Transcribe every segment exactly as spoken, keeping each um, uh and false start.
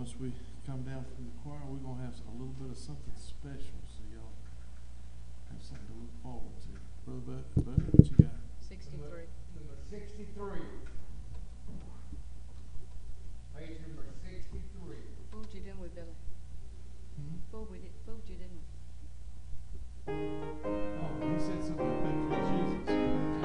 as we come down from the choir, we're going to have a little bit of something special, so y'all have something to look forward to. Brother Bud, Buddy, what you got? sixty-three. Number sixty-three. Page number sixty-three. Fooled you, didn't we, Billy? Hmm? Fooled, we did, fooled you, didn't we? Oh, he said something about victory in Jesus.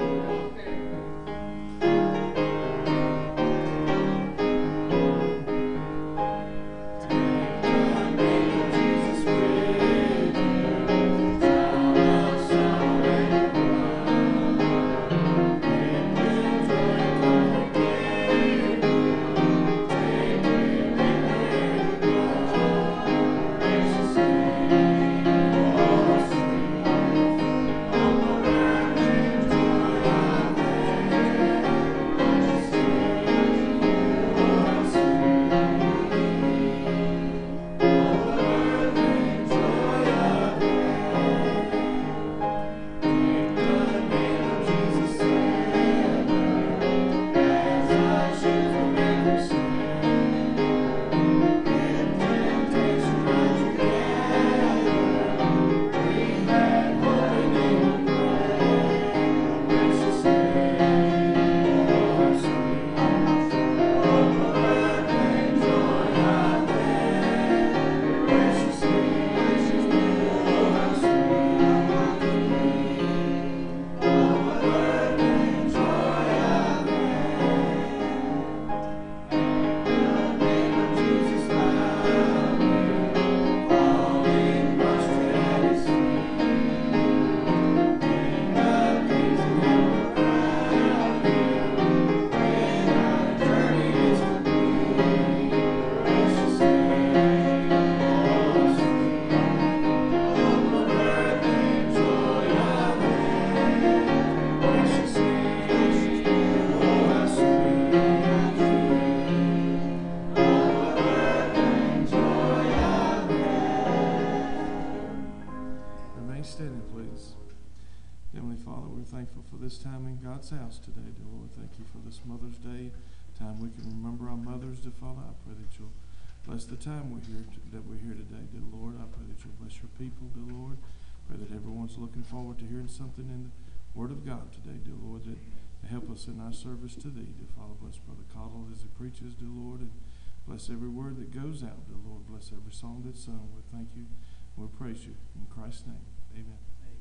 This time in God's house today, dear Lord. Thank you for this Mother's Day time we can remember our mothers, dear Father. I pray that you'll bless the time we're here to, that we're here today, dear Lord. I pray that you'll bless your people, dear Lord. Pray that everyone's looking forward to hearing something in the Word of God today, dear Lord, that to help us in our service to thee, dear Father. Bless Brother Cottle as he preaches, dear Lord, and bless every word that goes out, dear Lord. Bless every song that's sung. We thank you. We praise you. In Christ's name, amen.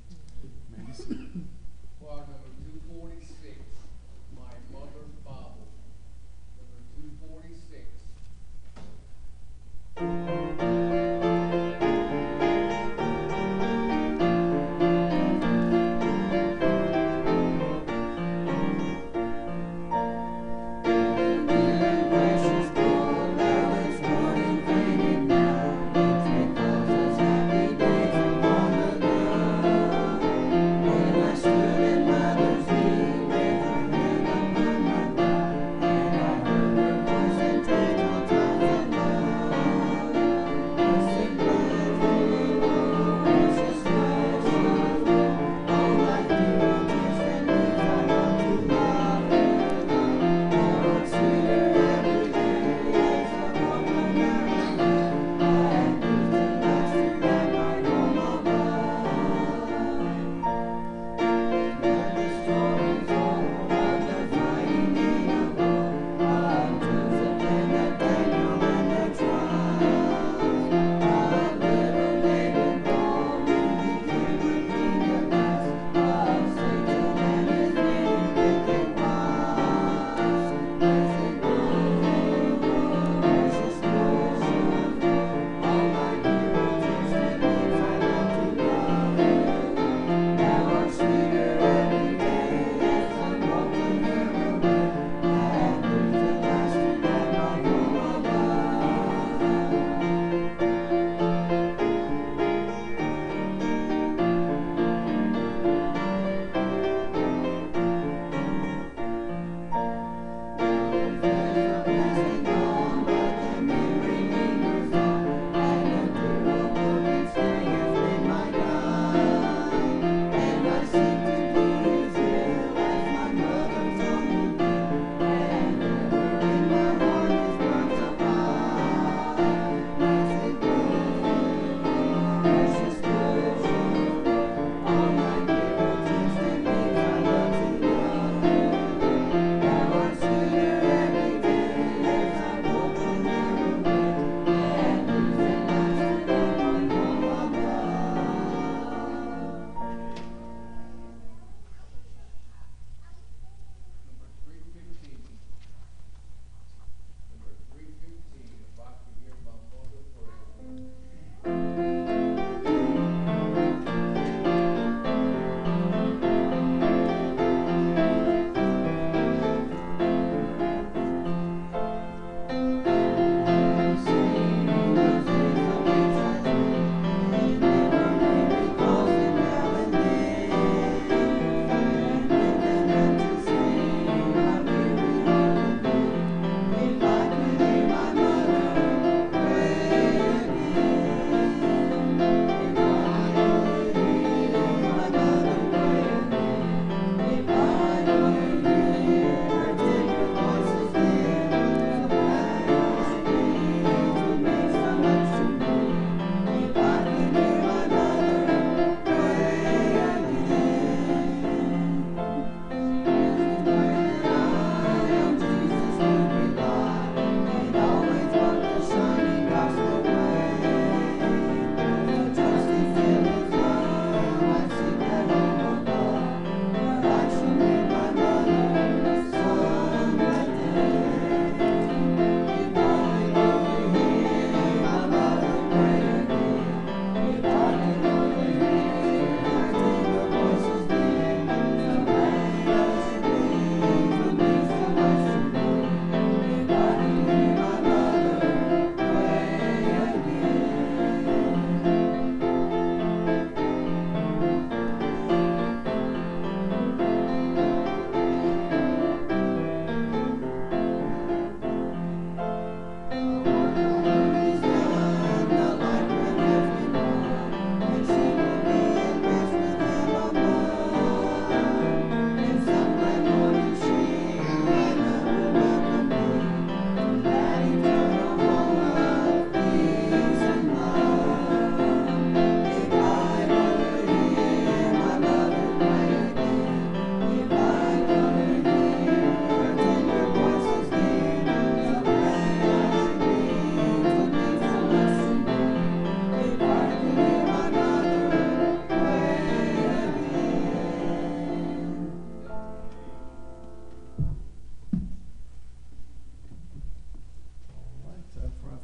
Amen. Choir number two forty-six, My Mother's Bible. Number two forty-six. Mother's knee with her hand upon my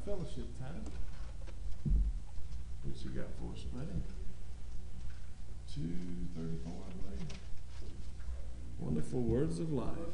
fellowship time. What you got for us, buddy? Two thirty-four, I believe. Wonderful words of life.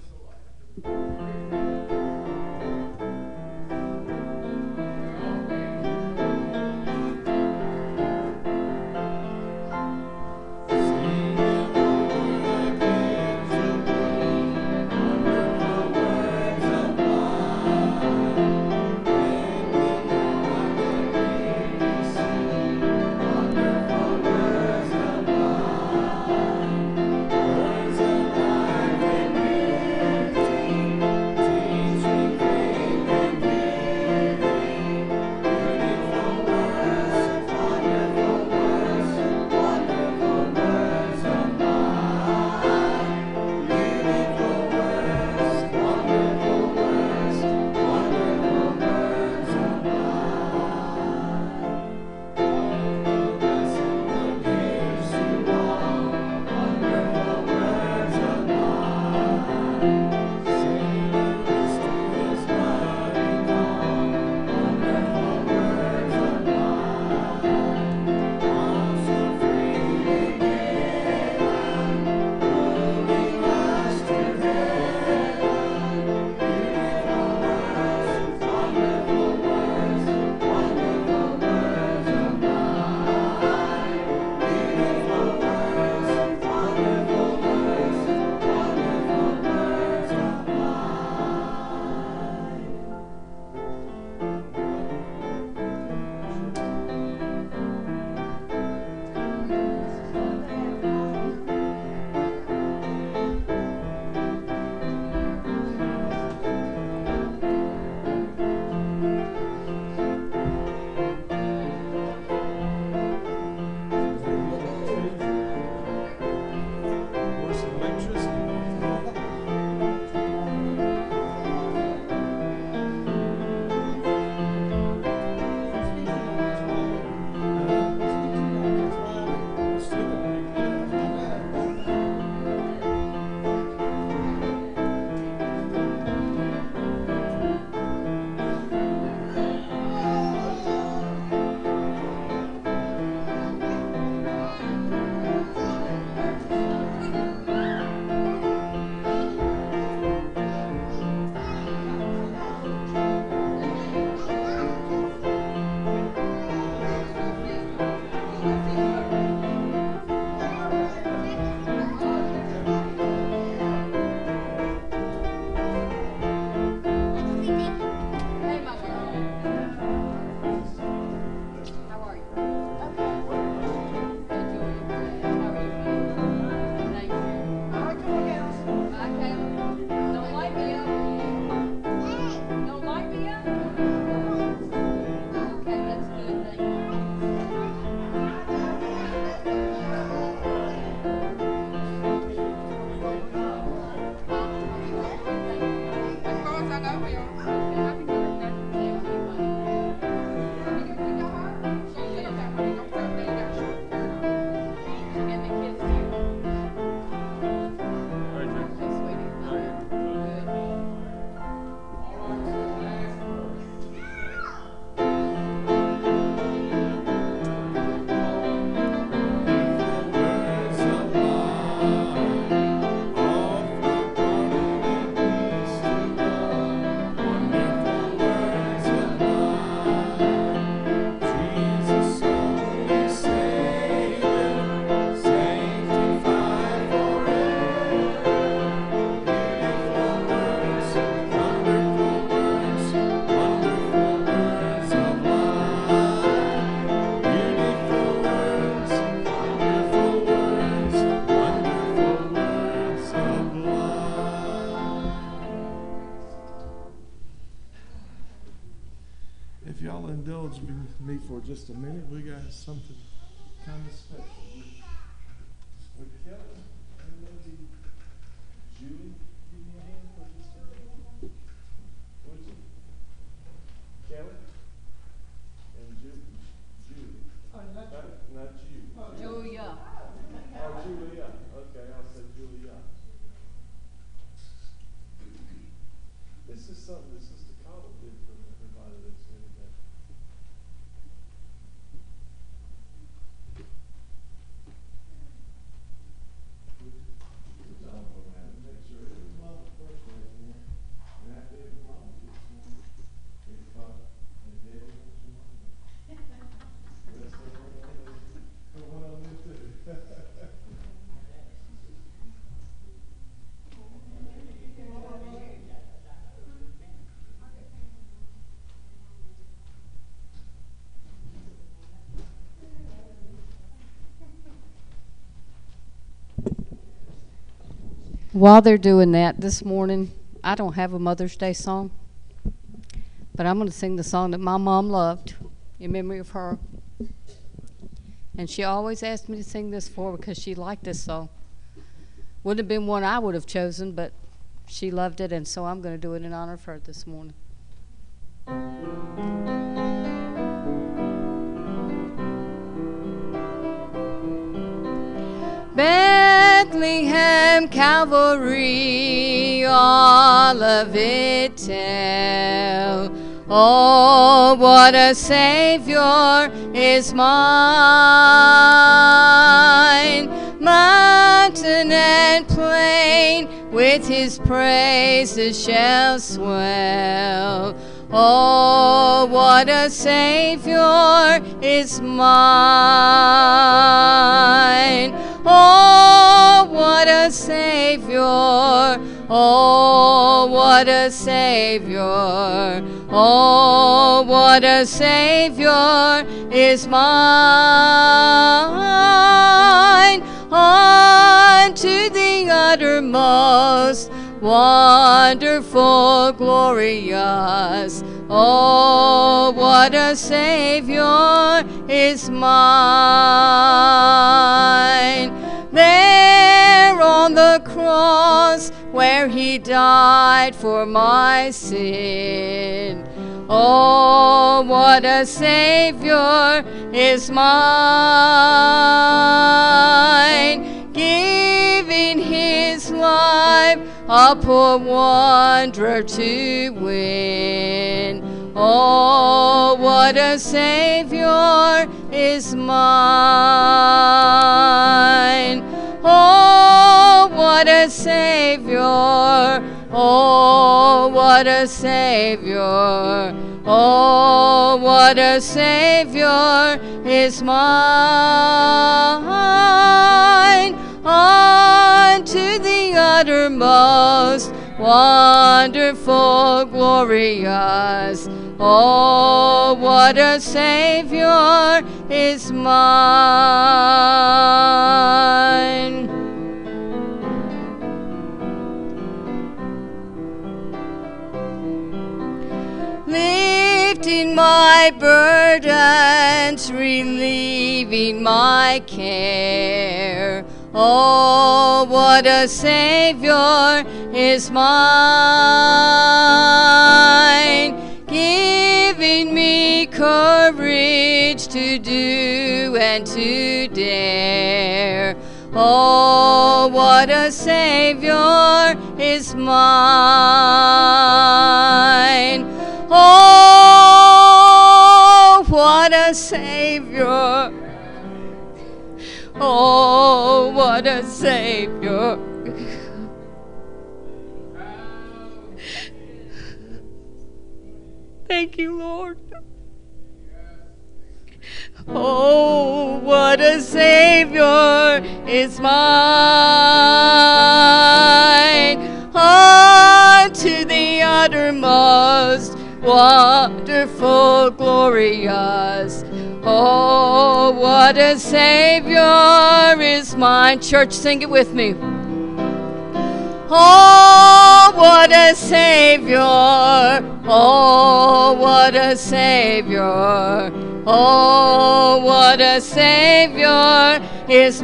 Indulge me for just a minute. We got something kind of special with, with Kelly. And maybe Julie, give me a hand for just a minute. Would you? Kelly and Julie. Julie. Oh, not Not, not you. Oh, Julia. Oh, Julia. Okay, I'll say Julia. This is something that Sister Cottle did for everybody that's here today. While they're doing that this morning, I don't have a Mother's Day song, but I'm going to sing the song that my mom loved in memory of her. And she always asked me to sing this for her because she liked this song. Wouldn't have been one I would have chosen, but she loved it, and so I'm going to do it in honor of her this morning. Bethlehem, Calvary, all of it tell. Oh, what a Savior is mine. Mountain and plain with his praises shall swell. Oh, what a Savior is mine. Oh, what a Savior. Oh, what a Savior. Oh, what a Savior is mine. Unto the uttermost, wonderful, glorious. Oh, what a Savior is mine. There on the cross where he died for my sin. Oh, what a Savior is mine. Giving his life a poor wanderer to win. Oh, what a Savior is mine. Oh, what a Savior. Oh, what a Savior. Oh, what a Savior is mine. Unto the uttermost, wonderful, glorious. Oh, what a Savior is mine. Lifting my burdens, relieving my care. Oh, what a Savior is mine. Giving me courage to do and to dare. Oh, what a Savior is mine. Oh, what a Savior. Oh, what a Savior. Thank you, Lord. Oh, what a Savior is mine. Unto the uttermost, wonderful, glorious. Oh, what a Savior is mine. Church, sing it with me. Oh, what a Savior. Oh, what a Savior. Oh, what a Savior is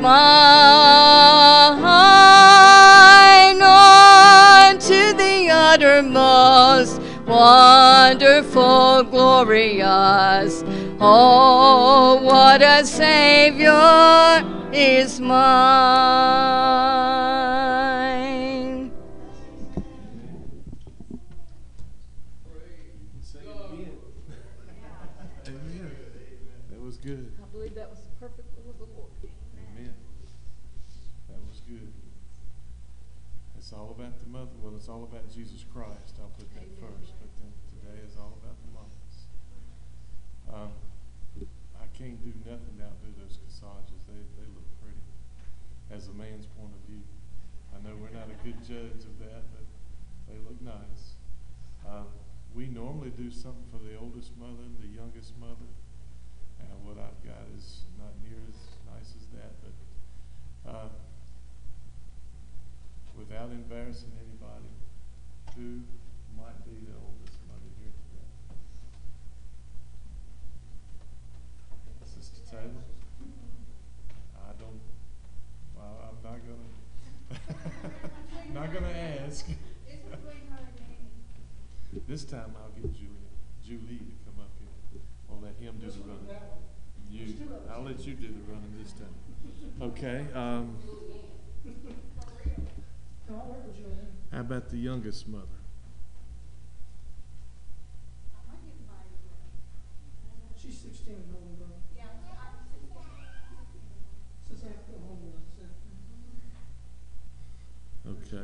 mine. Unto the uttermost, wonderful, glorious. Oh, what a Savior is mine. Sing it again. Amen. That was good. I believe that was the perfect will of the Lord. Amen. That was good. It's all about the mother. Well, it's all about Jesus Christ. I'll put that first. But then today is all about the mothers. Um, I can't do nothing to outdo those corsages. They they look pretty, as a man's point of view. I know we're not a good judge of that, but they look nice. Um, we normally do something for the oldest mother and the youngest mother. And what I've got is not near as nice as that, but uh, without embarrassing anybody, who might be the oldest mother here today? Sister Taylor? I don't, well, I'm not gonna, not gonna ask. It's between her and Danny. This time I'll get Julia, Julie to come up here. I'll let him do the running. You, I'll let you do the running this time. Okay, um, No, I work with Julian. how about the youngest mother? I might get married to her. She's sixteen and older, bro. Yeah, I'm sixteen. Since I put home with us, Okay.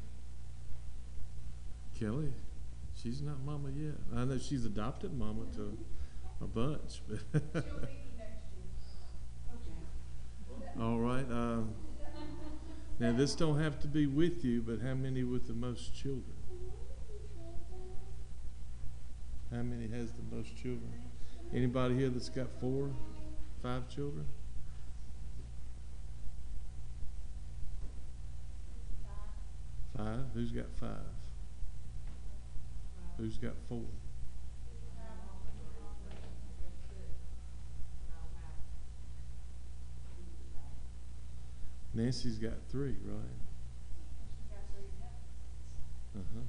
Kelly, she's not mama yet. I know she's adopted mama to a bunch, but She'll be next year. Okay. all right. Um, now this don't have to be with you, but how many with the most children? How many has the most children? Anybody here that's got four, five children? Five? Who's got five? Who's got four? Nancy's got three, right? Uh-huh.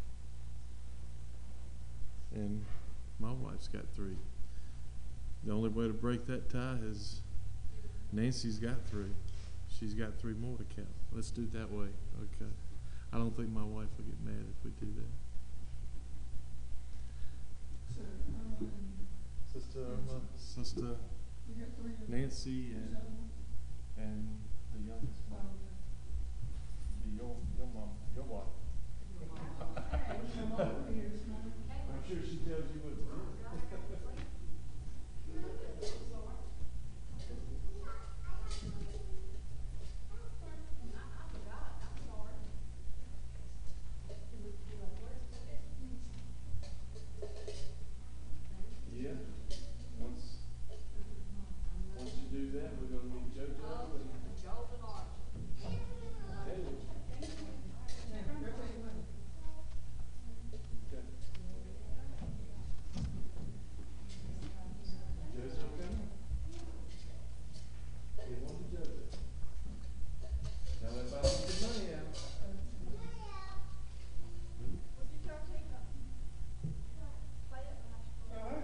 And my wife's got three. The only way to break that tie is Nancy's got three. She's got three more to count. Let's do it that way. Okay. I don't think my wife will get mad if we do that. So, um, Sister Irma, Sister you got three of them. Nancy, and and the youngest Um, one. Be your your mom, your wife. come over here this morning. I'm sure she tells you what to do. Yeah. Once once you do that, we're gonna meet JoJo and Haley. Yeah, they're taking money. Okay. JoJo coming? Give one to JoJo. Now everybody get your money out. All right.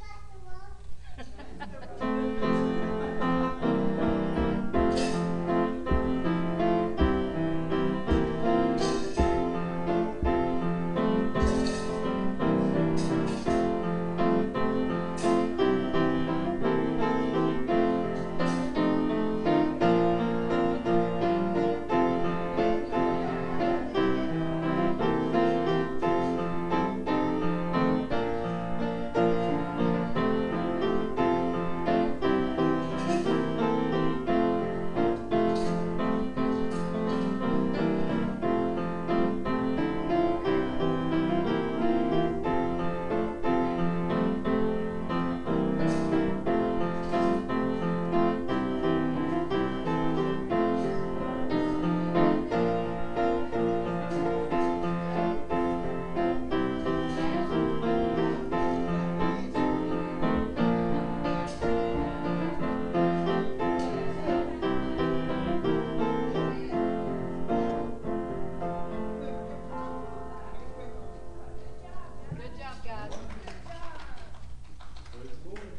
Good job, guys. Praise the Lord.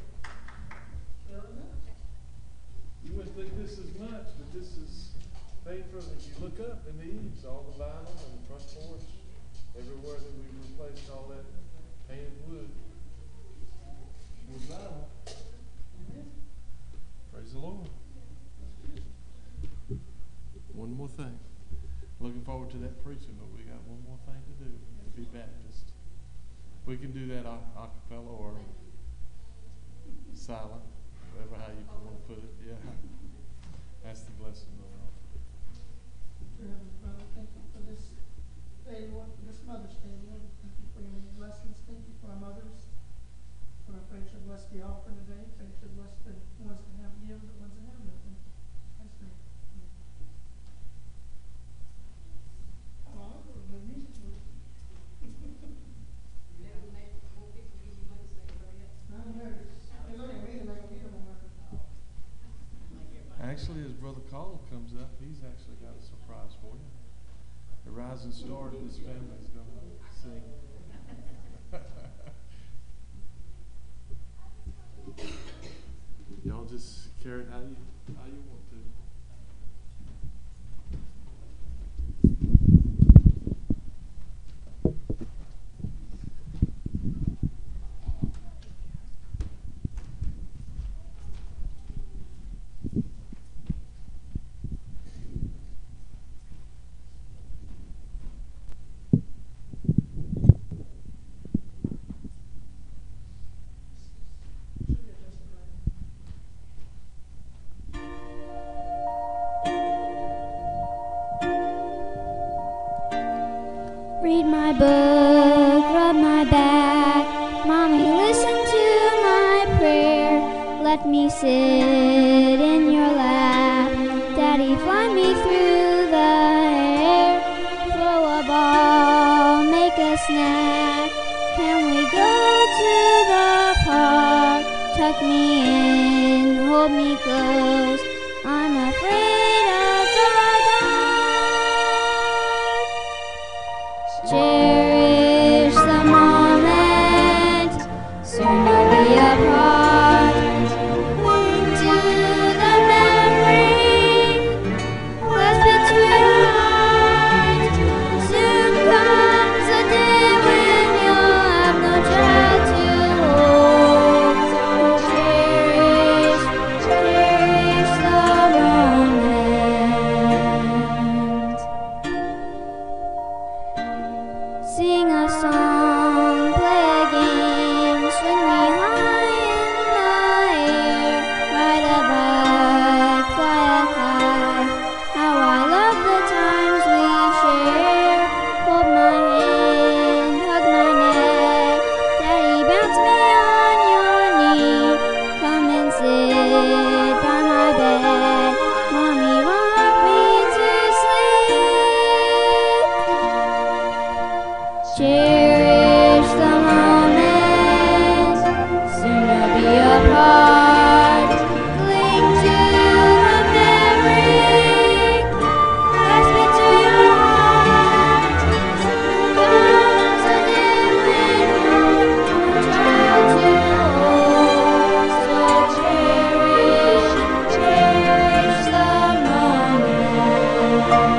You wouldn't think this is much, but this is painful. If you look up in the eaves, all the vinyl and the front porch, everywhere that we replaced all that painted wood was vinyl. Praise the Lord. One more thing. Looking forward to that preaching, but we got one more thing to do to be Baptist. We can do that a a cappella or silent, whatever how you want to put it. Yeah. That's the blessing of the Lord. Dear Heavenly Father, thank you for this day, Lord, for this Mother's Day, Lord. Thank you for your many blessings. Thank you for our mothers. Lord, I pray that you bless the offering today. Pray that you bless the ones that have given, the ones that have nothing. That's me. actually, as Brother Colin comes up, he's actually got a surprise for you. The rising star of this family is going to sing. Y'all just carry it how you, how you want to. Should be adjusted right. Read my book, rub my back. Mommy, listen to my prayer. Let me sit in your lap. Daddy, fly me through the air. Throw a ball, make a snack. Can we go to the park? Tuck me in, hold me close. I'm afraid of the dark. Cherish the moment, soon you'll be apart. Cling to the memory, clasp it to your heart. Soon comes a day when you'll have no child to hold. So cherish, cherish the moment. Sing a song, play a game, swing me high in the air, ride a bike, fly a kite. How I love the times we share. Hold my hand, hug my neck. Daddy, bounce me on your knee. Come and sit by my bed. Mommy, rock me to sleep. Cherish the moment, soon you'll be apart. Cling to the memory, clasp it to your heart. Soon comes a day when you'll have a child to hold. So cherish, cherish the moment.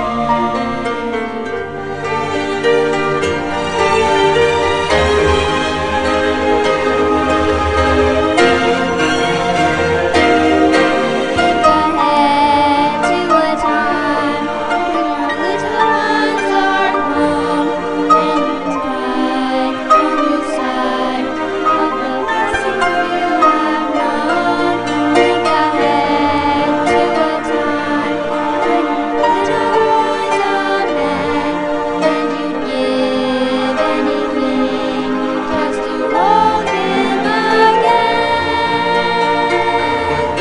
Think ahead to a time when your little ones are grown, and you hide on the side of the blessings you have known. Think ahead to a time when your little boys are men, and you'd give anything just to hold him again.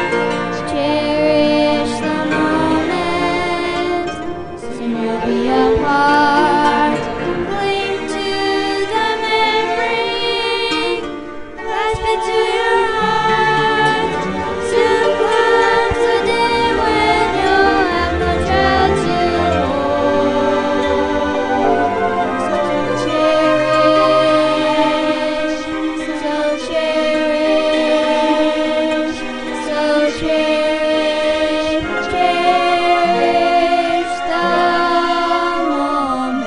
Cherish the moment, soon you'll be apart. Cling to the memory, clasp it to your heart. Soon comes the day when you'll have no child to hold. So cherish, so cherish, so cherish, cherish the moment.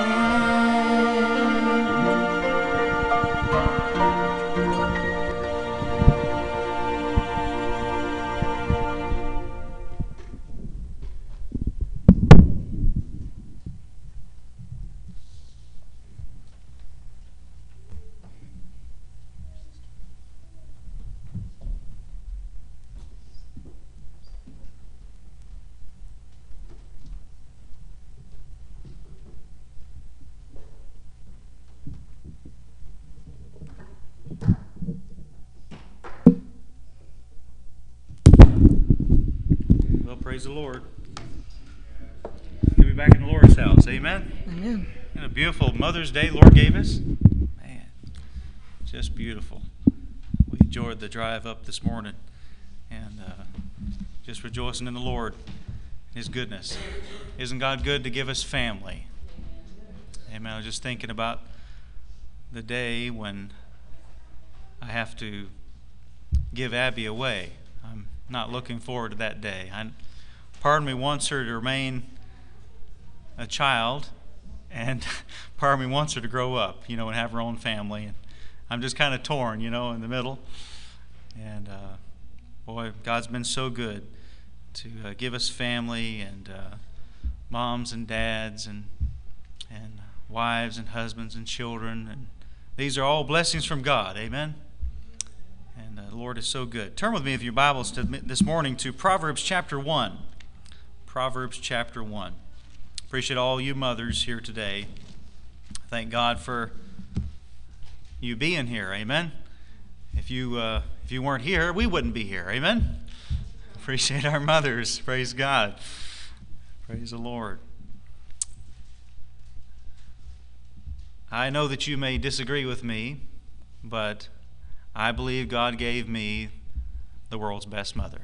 Well, praise the Lord. Good to be back in the Lord's house. Amen. Amen. And a beautiful Mother's Day Lord gave us. Man, just beautiful. We enjoyed the drive up this morning, and uh, just rejoicing in the Lord, His goodness. Isn't God good to give us family? Amen. I was just thinking about the day when I have to give Abby away. I'm not looking forward to that day. I, part of me wants her to remain a child, and part of me wants her to grow up, you know, and have her own family. And I'm just kind of torn, you know, in the middle. And uh, boy, God's been so good to uh, give us family and uh, moms and dads and and wives and husbands and children. And these are all blessings from God. Amen. And uh, the Lord is so good. Turn with me, if your Bibles, to this morning to Proverbs chapter one. Proverbs chapter one. Appreciate all you mothers here today. Thank God for you being here. Amen. If you uh, if you weren't here, we wouldn't be here. Amen. Appreciate our mothers. Praise God. Praise the Lord. I know that you may disagree with me, but I believe God gave me the world's best mother.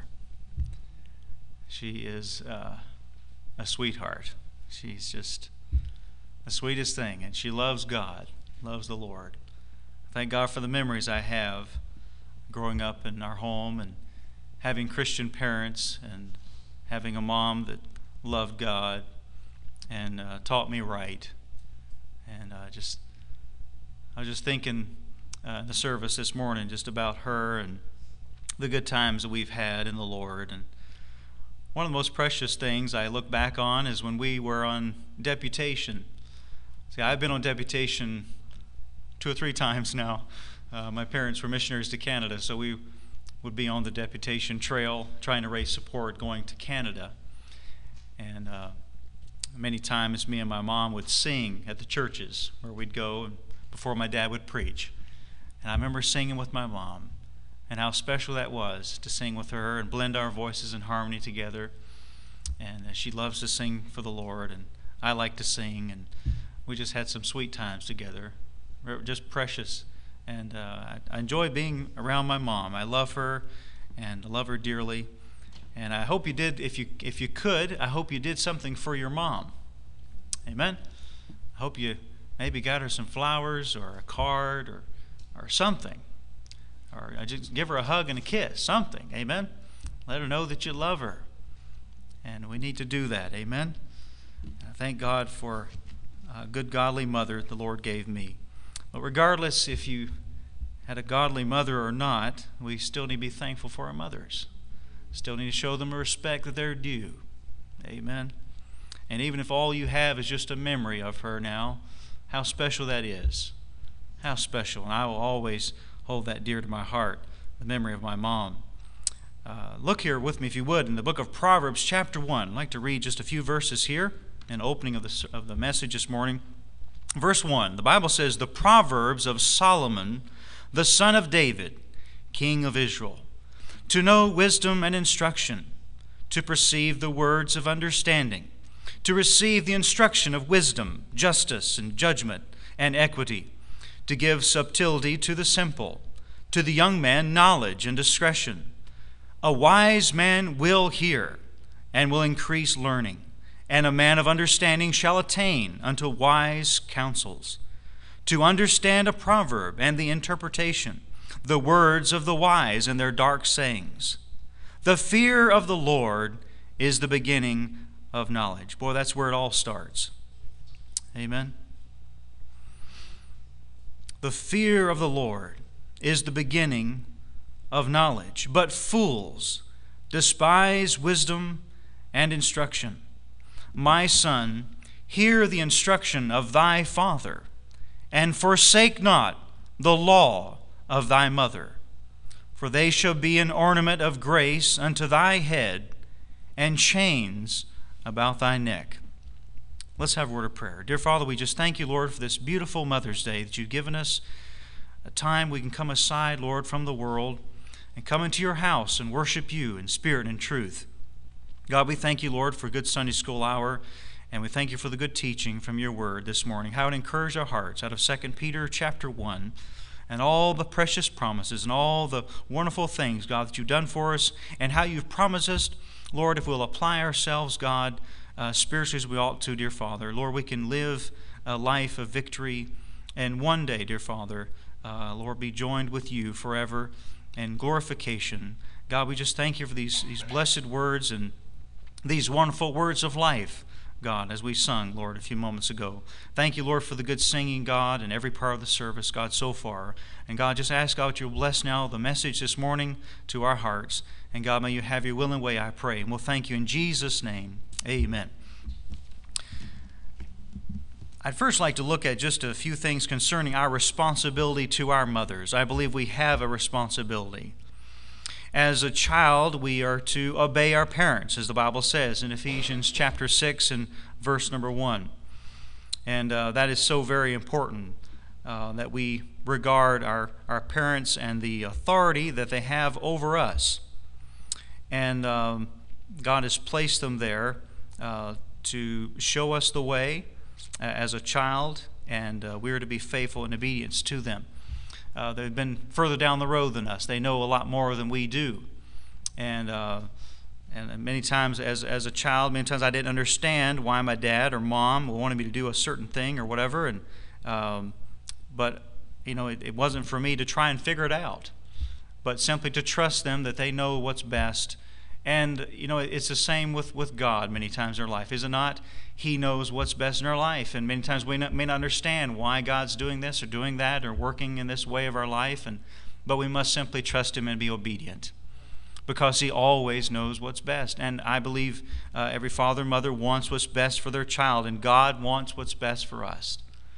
She is uh, a sweetheart. She's just the sweetest thing, and she loves God, loves the Lord. Thank God for the memories I have growing up in our home and having Christian parents and having a mom that loved God and uh, taught me right. And uh, just, I was just thinking uh, in the service this morning just about her and the good times that we've had in the Lord. And one of the most precious things I look back on is when we were on deputation. See, I've been on deputation two or three times now. Uh, my parents were missionaries to Canada, so we would be on the deputation trail trying to raise support going to Canada. And uh, many times me and my mom would sing at the churches where we'd go before my dad would preach. And I remember singing with my mom and how special that was to sing with her and blend our voices in harmony together. And uh, she loves to sing for the Lord, and I like to sing, and we just had some sweet times together. Just precious. And uh, I, I enjoy being around my mom. I love her, and I love her dearly. And I hope you did, if you if you could, I hope you did something for your mom. Amen? I hope you maybe got her some flowers or a card or or something. Or just give her a hug and a kiss, something. Amen? Let her know that you love her. And we need to do that. Amen? And I thank God for a good godly mother the Lord gave me. But regardless if you had a godly mother or not, we still need to be thankful for our mothers. Still need to show them the respect that they're due. Amen. And even if all you have is just a memory of her now, how special that is. How special. And I will always hold that dear to my heart, the memory of my mom. Uh, look here with me, if you would, in the book of Proverbs chapter one. I'd like to read just a few verses here in the opening of the, of the message this morning. Verse one, the Bible says, "The Proverbs of Solomon, the son of David, king of Israel, to know wisdom and instruction, to perceive the words of understanding, to receive the instruction of wisdom, justice, and judgment, and equity, to give subtlety to the simple, to the young man knowledge and discretion. A wise man will hear, and will increase learning, and a man of understanding shall attain unto wise counsels. To understand a proverb and the interpretation, the words of the wise and their dark sayings. The fear of the Lord is the beginning of knowledge." Boy, that's where it all starts. Amen. The fear of the Lord is the beginning of knowledge, but fools despise wisdom and instruction. My son, hear the instruction of thy father, and forsake not the law of thy mother. For they shall be an ornament of grace unto thy head, and chains about thy neck. Let's have a word of prayer. Dear Father, we just thank you, Lord, for this beautiful Mother's Day that you've given us, a time we can come aside, Lord, from the world and come into your house and worship you in spirit and truth. God, we thank you, Lord, for a good Sunday school hour, and we thank you for the good teaching from your word this morning, how it encouraged our hearts out of Second Peter chapter one. and all the precious promises and all the wonderful things, God, that you've done for us, and how you've promised us, Lord, if we'll apply ourselves, God, uh, spiritually as we ought to, dear Father, Lord, we can live a life of victory, and one day, dear Father, uh, Lord, be joined with you forever in glorification. God, we just thank you for these, these blessed words and these wonderful words of life, God, as we sung, Lord, a few moments ago. Thank you, Lord, for the good singing, God, in every part of the service, God, so far. And God, just ask, God, you'll bless now the message this morning to our hearts. And God, may you have your will and way, I pray. And we'll thank you in Jesus' name. Amen. I'd first like to look at just a few things concerning our responsibility to our mothers. I believe we have a responsibility. As a child, we are to obey our parents, as the Bible says in Ephesians chapter six and verse number one. And uh, that is so very important, uh, that we regard our, our parents and the authority that they have over us. And um, God has placed them there uh, to show us the way uh, as a child, and uh, we are to be faithful in obedience to them. Uh, they've been further down the road than us. They know a lot more than we do. And uh, and many times as, as a child, many times I didn't understand why my dad or mom wanted me to do a certain thing or whatever. And um, But, you know, it, it wasn't for me to try and figure it out, but simply to trust them that they know what's best. And, you know, it's the same with, with God many times in our life, is it not? He knows what's best in our life, and many times we not, may not understand why God's doing this or doing that or working in this way of our life, and but we must simply trust Him and be obedient, because He always knows what's best. And I believe uh, every father and mother wants what's best for their child, and God wants what's best for us.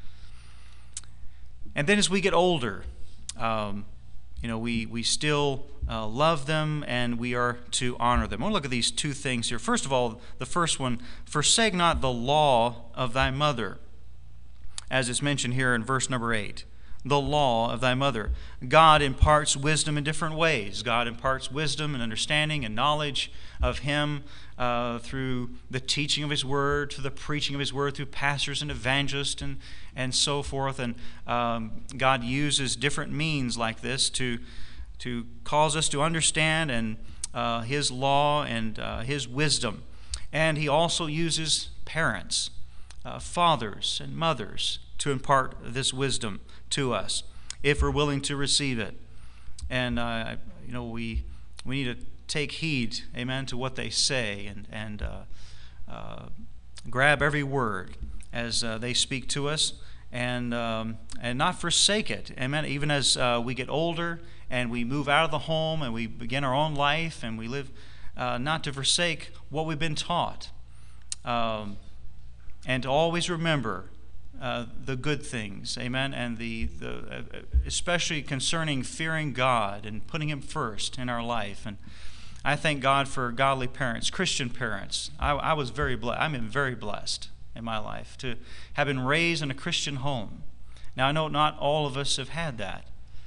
And then as we get older, um, you know, we, we still uh, love them, and we are to honor them. I want to look at these two things here. First of all, the first one, forsake not the law of thy mother, as it's mentioned here in verse number eight. The law of thy mother. God imparts wisdom in different ways. God imparts wisdom and understanding and knowledge of Him uh, through the teaching of His Word, through the preaching of His Word, through pastors and evangelists and, and so forth. And um, God uses different means like this to, to cause us to understand and uh, His law and uh, His wisdom. And He also uses parents, uh, fathers and mothers, to impart this wisdom to us, if we're willing to receive it. And uh, you know, we we need to take heed, amen, to what they say, and and uh, uh, grab every word as uh, they speak to us, and um, and not forsake it, amen. Even as uh, we get older and we move out of the home and we begin our own life and we live, uh, not to forsake what we've been taught, um, and to always remember Uh, the good things, amen, and the, the uh, especially concerning fearing God and putting Him first in our life. And I thank God for godly parents, Christian parents. I, I was very blessed. I've been very blessed in my life to have been raised in a Christian home. Now, I know not all of us have had that,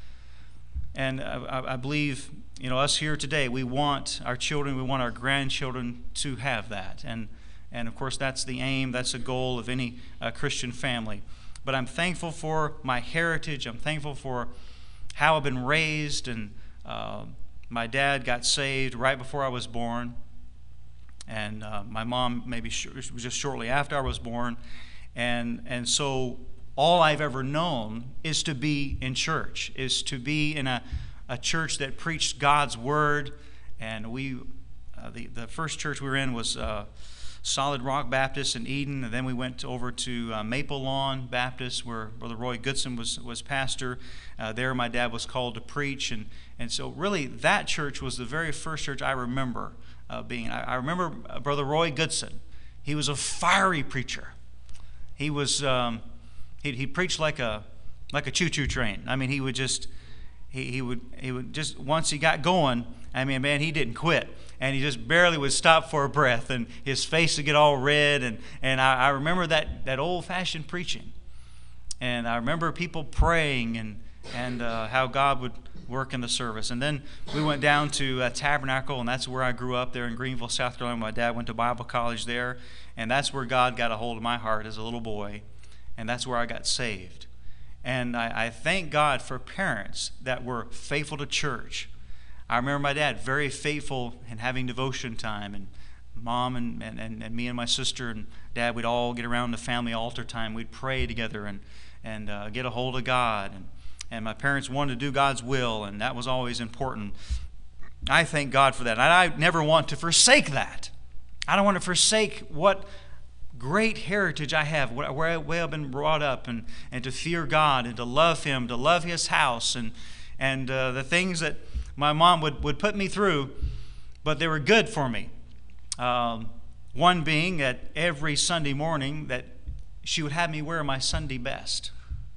and I, I believe, you know, us here today, we want our children, we want our grandchildren to have that, and. And, of course, that's the aim, that's the goal of any uh, Christian family. But I'm thankful for my heritage. I'm thankful for how I've been raised. And uh, my dad got saved right before I was born. And uh, my mom maybe sh- just shortly after I was born. And, and so all I've ever known is to be in church, is to be in a, a church that preached God's Word. And we, uh, the, the first church we were in was... Uh, Solid Rock Baptist in Eden, and then we went over to uh, Maple Lawn Baptist, where Brother Roy Goodson was was pastor. Uh, there my dad was called to preach, and, and so really that church was the very first church I remember uh, being. I, I remember Brother Roy Goodson. He was a fiery preacher. He was um, he he preached like a like a choo-choo train. I mean, he would just he he would he would just once he got going. I mean, man, he didn't quit. And he just barely would stop for a breath, and his face would get all red. And, and I, I remember that, that old-fashioned preaching. And I remember people praying and, and uh, how God would work in the service. And then we went down to uh, Tabernacle, and that's where I grew up there in Greenville, South Carolina. My dad went to Bible college there, and that's where God got a hold of my heart as a little boy, and that's where I got saved. And I, I thank God for parents that were faithful to church. I remember my dad very faithful in having devotion time, and mom and, and, and, and me and my sister and dad, we'd all get around the family altar time. We'd pray together and, and uh, get a hold of God. And, and my parents wanted to do God's will, and that was always important. I thank God for that. And I never want to forsake that. I don't want to forsake what great heritage I have, where I've been brought up, and, and to fear God and to love Him, to love His house, and, and uh, the things that my mom would, would put me through, but they were good for me. Um, one being that every Sunday morning that she would have me wear my Sunday best.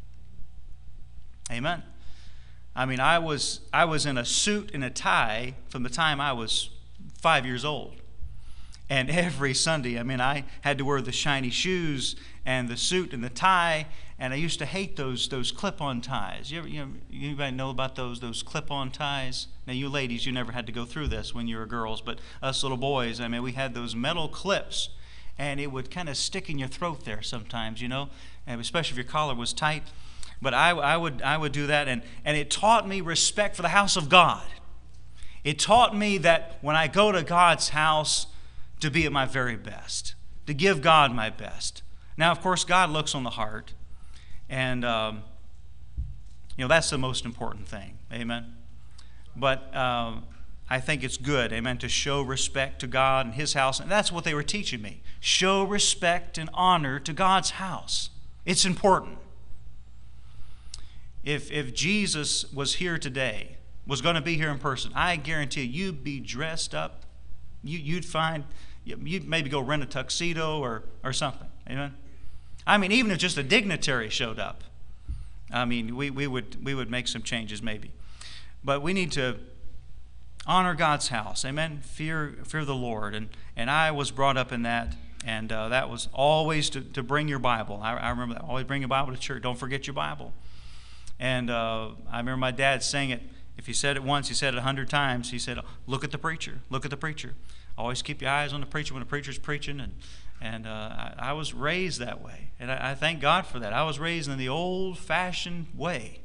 Amen. I mean, I was I was in a suit and a tie from the time I was five years old. And every Sunday, I mean, I had to wear the shiny shoes and the suit and the tie, and I used to hate those those clip-on ties. You ever, you know, anybody know about those those clip-on ties? Now, you ladies, you never had to go through this when you were girls, but us little boys, I mean, we had those metal clips, and it would kind of stick in your throat there sometimes, you know, and especially if your collar was tight. But I, I would I would do that, and, and it taught me respect for the house of God. It taught me that when I go to God's house, to be at my very best, to give God my best. Now, of course, God looks on the heart, and um, you know that's the most important thing. Amen. But um, I think it's good, amen, to show respect to God and His house, and that's what they were teaching me. Show respect and honor to God's house. It's important. If if Jesus was here today, was going to be here in person, I guarantee you, you'd be dressed up. You, you'd find, you'd maybe go rent a tuxedo or, or something. Amen? I mean, even if just a dignitary showed up, I mean, we, we would we would make some changes maybe. But we need to honor God's house. Amen? Fear fear the Lord. And, and I was brought up in that. And uh, that was always to, to bring your Bible. I, I remember that. Always bring your Bible to church. Don't forget your Bible. And uh, I remember my dad saying it. If he said it once, he said it a hundred times. He said, look at the preacher. Look at the preacher. Always keep your eyes on the preacher when the preacher's preaching. And, and uh, I, I was raised that way. And I, I thank God for that. I was raised in the old-fashioned way.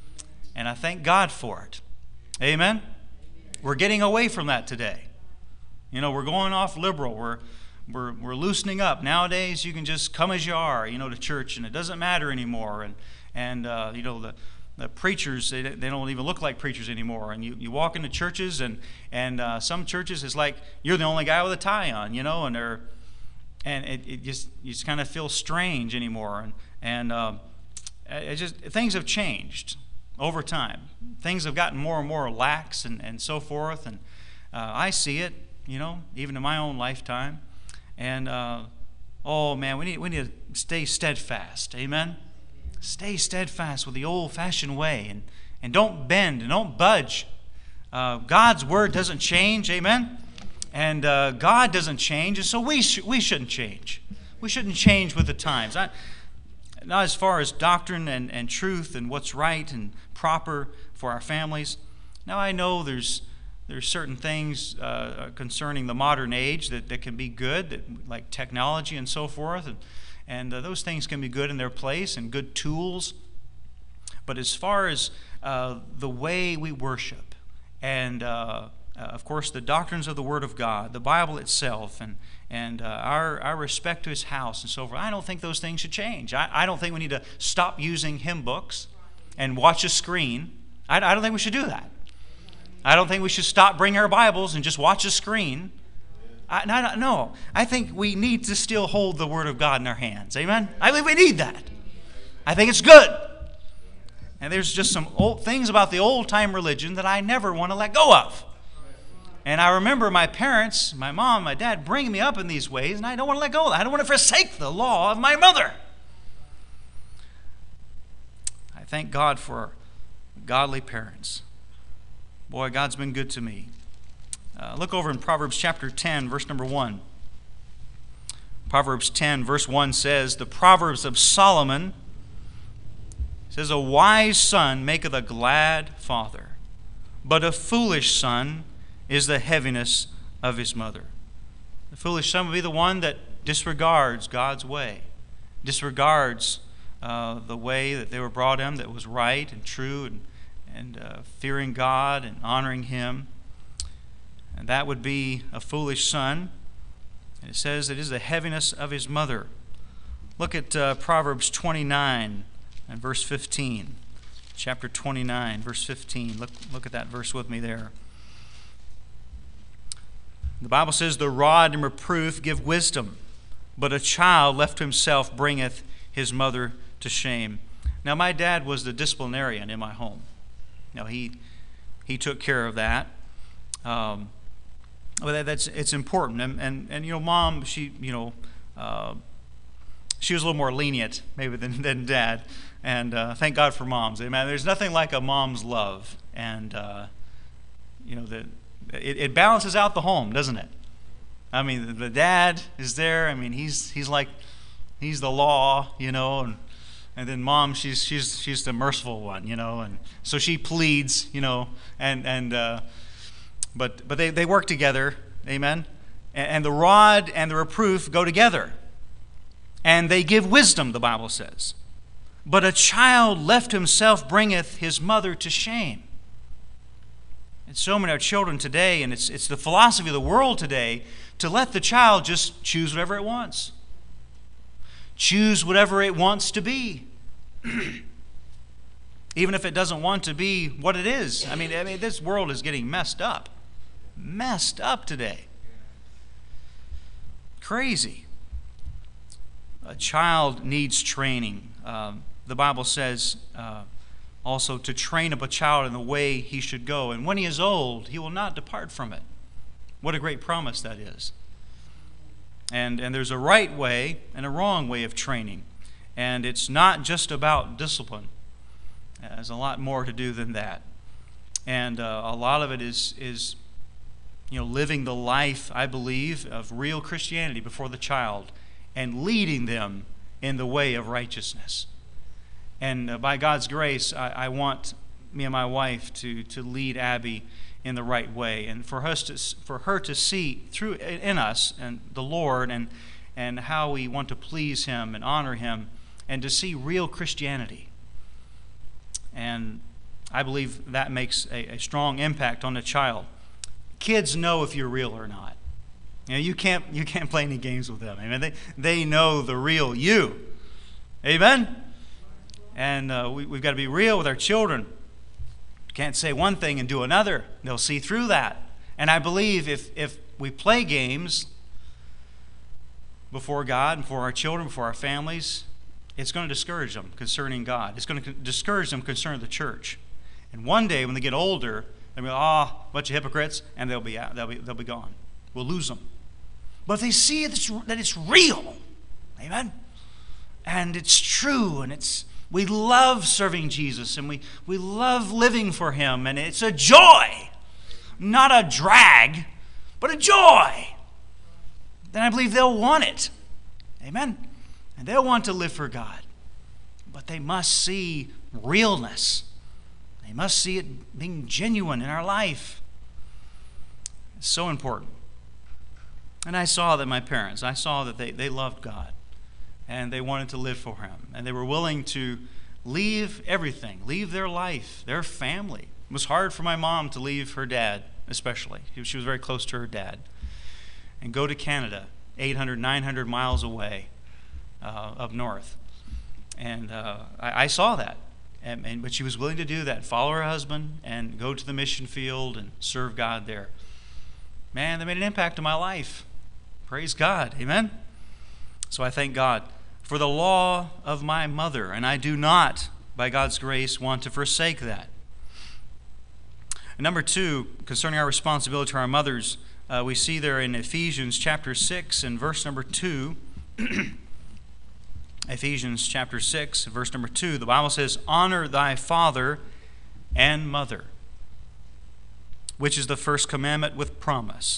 And I thank God for it. Amen? We're getting away from that today. You know, we're going off liberal. We're, we're, we're loosening up. Nowadays, you can just come as you are, you know, to church, and it doesn't matter anymore. And, and uh, you know, the... The preachers, they, they don't even look like preachers anymore. And you, you walk into churches, and and uh, some churches, it's like you're the only guy with a tie on, you know, and they're, and it, it just you just kind of feel strange anymore. And and uh, it just things have changed over time. Things have gotten more and more lax and, and so forth. And uh, I see it, you know, even in my own lifetime. And uh, oh man, we need we need to stay steadfast. Amen. Stay steadfast with the old-fashioned way, and, and don't bend and don't budge. Uh, God's word doesn't change, amen? And uh, God doesn't change, and so we sh- we shouldn't change. We shouldn't change with the times. I, not as far as doctrine and, and truth and what's right and proper for our families. Now, I know there's there's certain things uh, concerning the modern age that, that can be good, that, like technology and so forth, and And uh, those things can be good in their place and good tools. But as far as uh, the way we worship and, uh, uh, of course, the doctrines of the Word of God, the Bible itself, and, and uh, our, our respect to His house and so forth, I don't think those things should change. I, I don't think we need to stop using hymn books and watch a screen. I, I don't think we should do that. I don't think we should stop bringing our Bibles and just watch a screen. I, no, no, I think we need to still hold the Word of God in our hands. Amen? I think we need that. I think it's good. And there's just some old things about the old-time religion that I never want to let go of. And I remember my parents, my mom, my dad, bringing me up in these ways, and I don't want to let go of that. I don't want to forsake the law of my mother. I thank God for godly parents. Boy, God's been good to me. Uh, look over in Proverbs chapter ten, verse number one. Proverbs ten, verse one says, the Proverbs of Solomon says, a wise son maketh a glad father, but a foolish son is the heaviness of his mother. The foolish son will be the one that disregards God's way, disregards uh, the way that they were brought in that was right and true and, and uh, fearing God and honoring Him. And that would be a foolish son. And it says it is the heaviness of his mother. Look at uh, Proverbs twenty-nine and verse fifteen. Chapter twenty-nine, verse fifteen. Look, look at that verse with me there. The Bible says, the rod and reproof give wisdom, but a child left to himself bringeth his mother to shame. Now, my dad was the disciplinarian in my home. Now, he he took care of that. Um, well, that, that's it's important. And, and, and, you know, Mom, she, you know, uh, she was a little more lenient maybe than, than Dad. And uh, thank God for moms. Amen. There's nothing like a mom's love. And, uh, you know, the, it, it balances out the home, doesn't it? I mean, the, the dad is there. I mean, he's he's like, he's the law, you know, and and then mom, she's she's she's the merciful one, you know, and so she pleads, you know, and and uh, but but they, they work together, amen. And, and the rod and the reproof go together, and they give wisdom. The Bible says, but a child left to himself bringeth his mother to shame. And so many of our children today, and it's it's the philosophy of the world today, to let the child just choose whatever it wants. Choose whatever it wants to be. Even if it doesn't want to be what it is. I mean, I mean, this world is getting messed up. Messed up today. Crazy. A child needs training. Um, the Bible says uh, also to train up a child in the way he should go. And when he is old, he will not depart from it. What a great promise that is. And, and there's a right way and a wrong way of training. And it's not just about discipline. There's a lot more to do than that. And uh, a lot of it is, is, you know, living the life, I believe, of real Christianity before the child and leading them in the way of righteousness. And uh, by God's grace, I, I want me and my wife to, to lead Abby in the right way, and for us to for her to see through in us and the Lord and and how we want to please Him and honor Him, and to see real Christianity. And I believe that makes a, a strong impact on a child. Kids know if you're real or not. You know, you can't you can't play any games with them. Amen. They they know the real you. Amen. And uh, we, we've got to be real with our children. Can't say one thing and do another. They'll see through that. And I believe if, if we play games before God and for our children, for our families, it's going to discourage them concerning God. It's going to discourage them concerning the church. And one day when they get older, they'll be, oh, a bunch of hypocrites, and they'll be out. They'll be, they'll be gone. We'll lose them. But if they see that it's, that it's real, amen, and it's true, and it's we love serving Jesus, and we, we love living for Him, and it's a joy, not a drag, but a joy. Then I believe they'll want it. Amen? And they'll want to live for God. But they must see realness. They must see it being genuine in our life. It's so important. And I saw that my parents, I saw that they, they loved God. And they wanted to live for Him. And they were willing to leave everything, leave their life, their family. It was hard for my mom to leave her dad, especially. She was very close to her dad. And go to Canada, eight hundred, nine hundred miles away uh, up north. And uh, I, I saw that. And, and, but she was willing to do that, follow her husband and go to the mission field and serve God there. Man, they made an impact on my life. Praise God. Amen? So I thank God for the law of my mother, and I do not, by God's grace, want to forsake that. And number two, concerning our responsibility to our mothers, uh, we see there in Ephesians chapter six and verse number two, Ephesians chapter six, verse number two, the Bible says, honor thy father and mother, which is the first commandment with promise.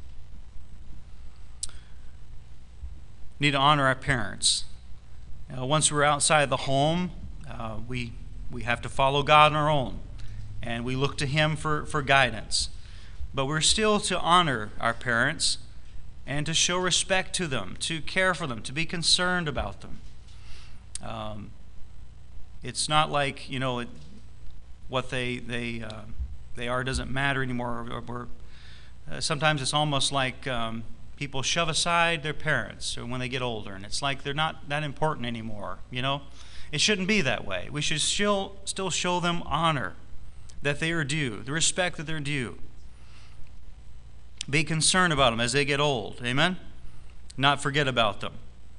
Need to honor our parents. Uh, once we're outside the home, uh, we we have to follow God on our own, and we look to Him for, for guidance. But we're still to honor our parents and to show respect to them, to care for them, to be concerned about them. Um, It's not like, you know, it, what they they uh, they are doesn't matter anymore. Or, or, uh, sometimes it's almost like um, people shove aside their parents or when they get older, and it's like they're not that important anymore. You know, it shouldn't be that way. We should still still show them honor that they are due, the respect that they're due. Be concerned about them as they get old. Amen? Not forget about them.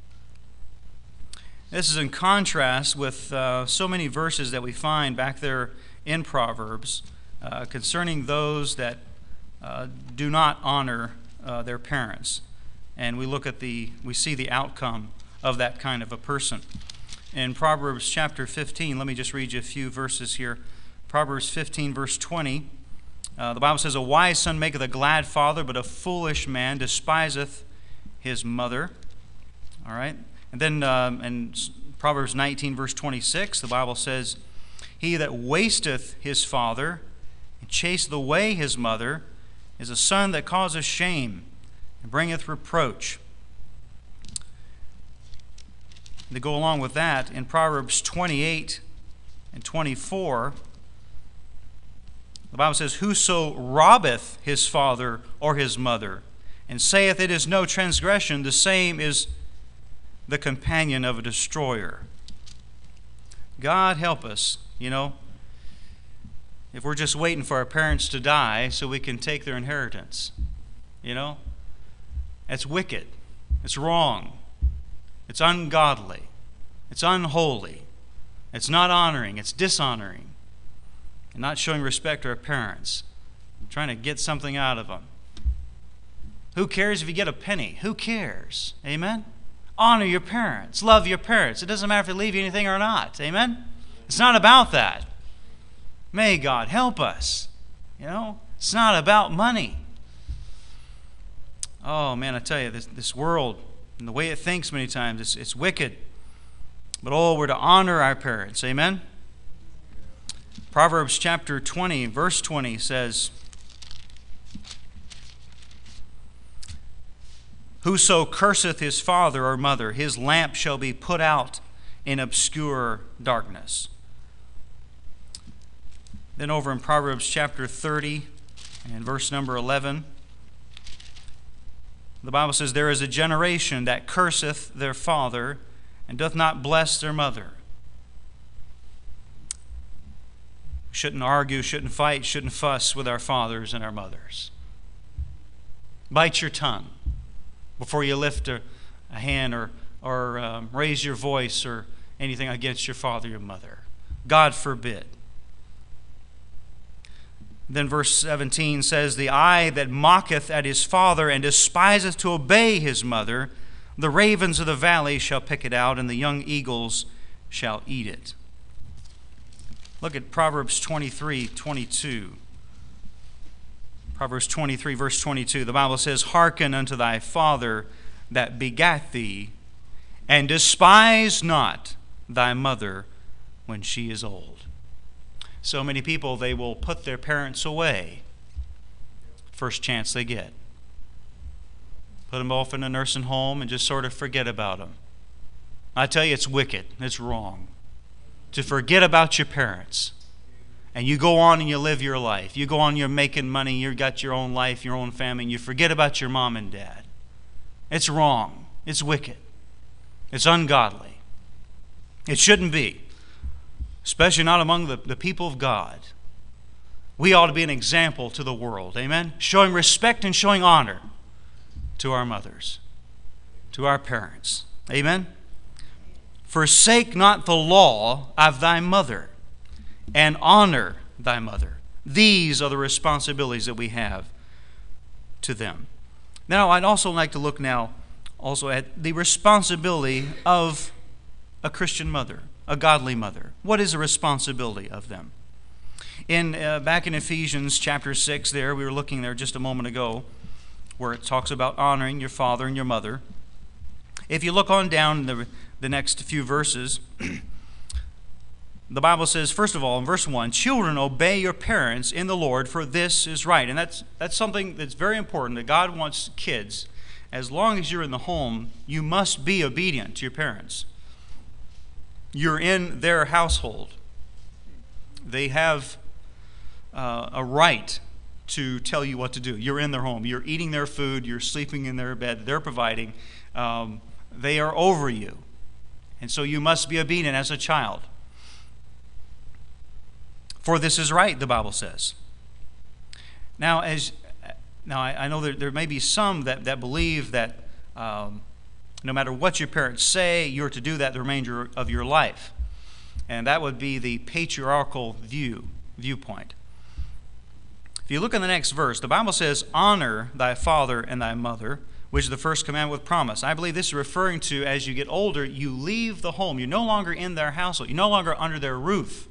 This is in contrast with uh, so many verses that we find back there in Proverbs uh, concerning those that uh, do not honor uh, their parents. And we look at the, we see the outcome of that kind of a person. In Proverbs chapter fifteen, let me just read you a few verses here. Proverbs fifteen, verse twenty. Uh, the Bible says, "A wise son maketh a glad father, but a foolish man despiseth his mother." All right. And then um, in Proverbs nineteen, verse twenty-six, the Bible says, "He that wasteth his father and chaseth away his mother is a son that causeth shame and bringeth reproach." To go along with that, in Proverbs twenty-eight and twenty-four, the Bible says, "Whoso robbeth his father or his mother, and saith it is no transgression, the same is the companion of a destroyer." God help us, you know, if we're just waiting for our parents to die so we can take their inheritance. You know, that's wicked. It's wrong. It's ungodly. It's unholy. It's not honoring. It's dishonoring. And not showing respect to our parents. Trying to get something out of them. Who cares if you get a penny? Who cares? Amen? Honor your parents. Love your parents. It doesn't matter if they leave you anything or not. Amen? It's not about that. May God help us. You know? It's not about money. Oh, man, I tell you, this, this world and the way it thinks many times, it's, it's wicked. But oh, we're to honor our parents. Amen? Proverbs chapter twenty, verse twenty says, "Whoso curseth his father or mother, his lamp shall be put out in obscure darkness." Then over in Proverbs chapter thirty and verse number eleven, the Bible says, "There is a generation that curseth their father and doth not bless their mother." Shouldn't argue, shouldn't fight, shouldn't fuss with our fathers and our mothers. Bite your tongue before you lift a, a hand or, or um, raise your voice or anything against your father or your mother. God forbid. Then verse seventeen says, "The eye that mocketh at his father and despiseth to obey his mother, the ravens of the valley shall pick it out, and the young eagles shall eat it." Look at Proverbs twenty-three, twenty-two. Proverbs twenty-three, verse twenty-two. The Bible says, "Hearken unto thy father that begat thee, and despise not thy mother when she is old." So many people, they will put their parents away first chance they get. Put them off in a nursing home and just sort of forget about them. I tell you, it's wicked. It's wrong to forget about your parents. And you go on and you live your life. You go on, you're making money, you've got your own life, your own family, and you forget about your mom and dad. It's wrong. It's wicked. It's ungodly. It shouldn't be. Especially not among the, the people of God. We ought to be an example to the world. Amen? Showing respect and showing honor to our mothers, to our parents. Amen? "Forsake not the law of thy mother, and honor thy mother." These are the responsibilities that we have to them. Now, I'd also like to look now also at the responsibility of a Christian mother, a godly mother. What is the responsibility of them? In uh, back in Ephesians chapter six there, we were looking there just a moment ago, where it talks about honoring your father and your mother. If you look on down the, the next few verses, the Bible says, first of all, in verse one, "Children, obey your parents in the Lord, for this is right." And that's, that's something that's very important, that God wants kids. As long as you're in the home, you must be obedient to your parents. You're in their household. They have uh, a right to tell you what to do. You're in their home. You're eating their food. You're sleeping in their bed. They're providing. Um, they are over you. And so you must be obedient as a child. For this is right, the Bible says. Now, as now I, I know there, there may be some that, that believe that um, no matter what your parents say, you're to do that the remainder of your life. And that would be the patriarchal view, viewpoint. If you look in the next verse, the Bible says, honor thy father and thy mother, which is the first commandment with promise. I believe this is referring to as you get older, you leave the home. You're no longer in their household. You're no longer under their roof.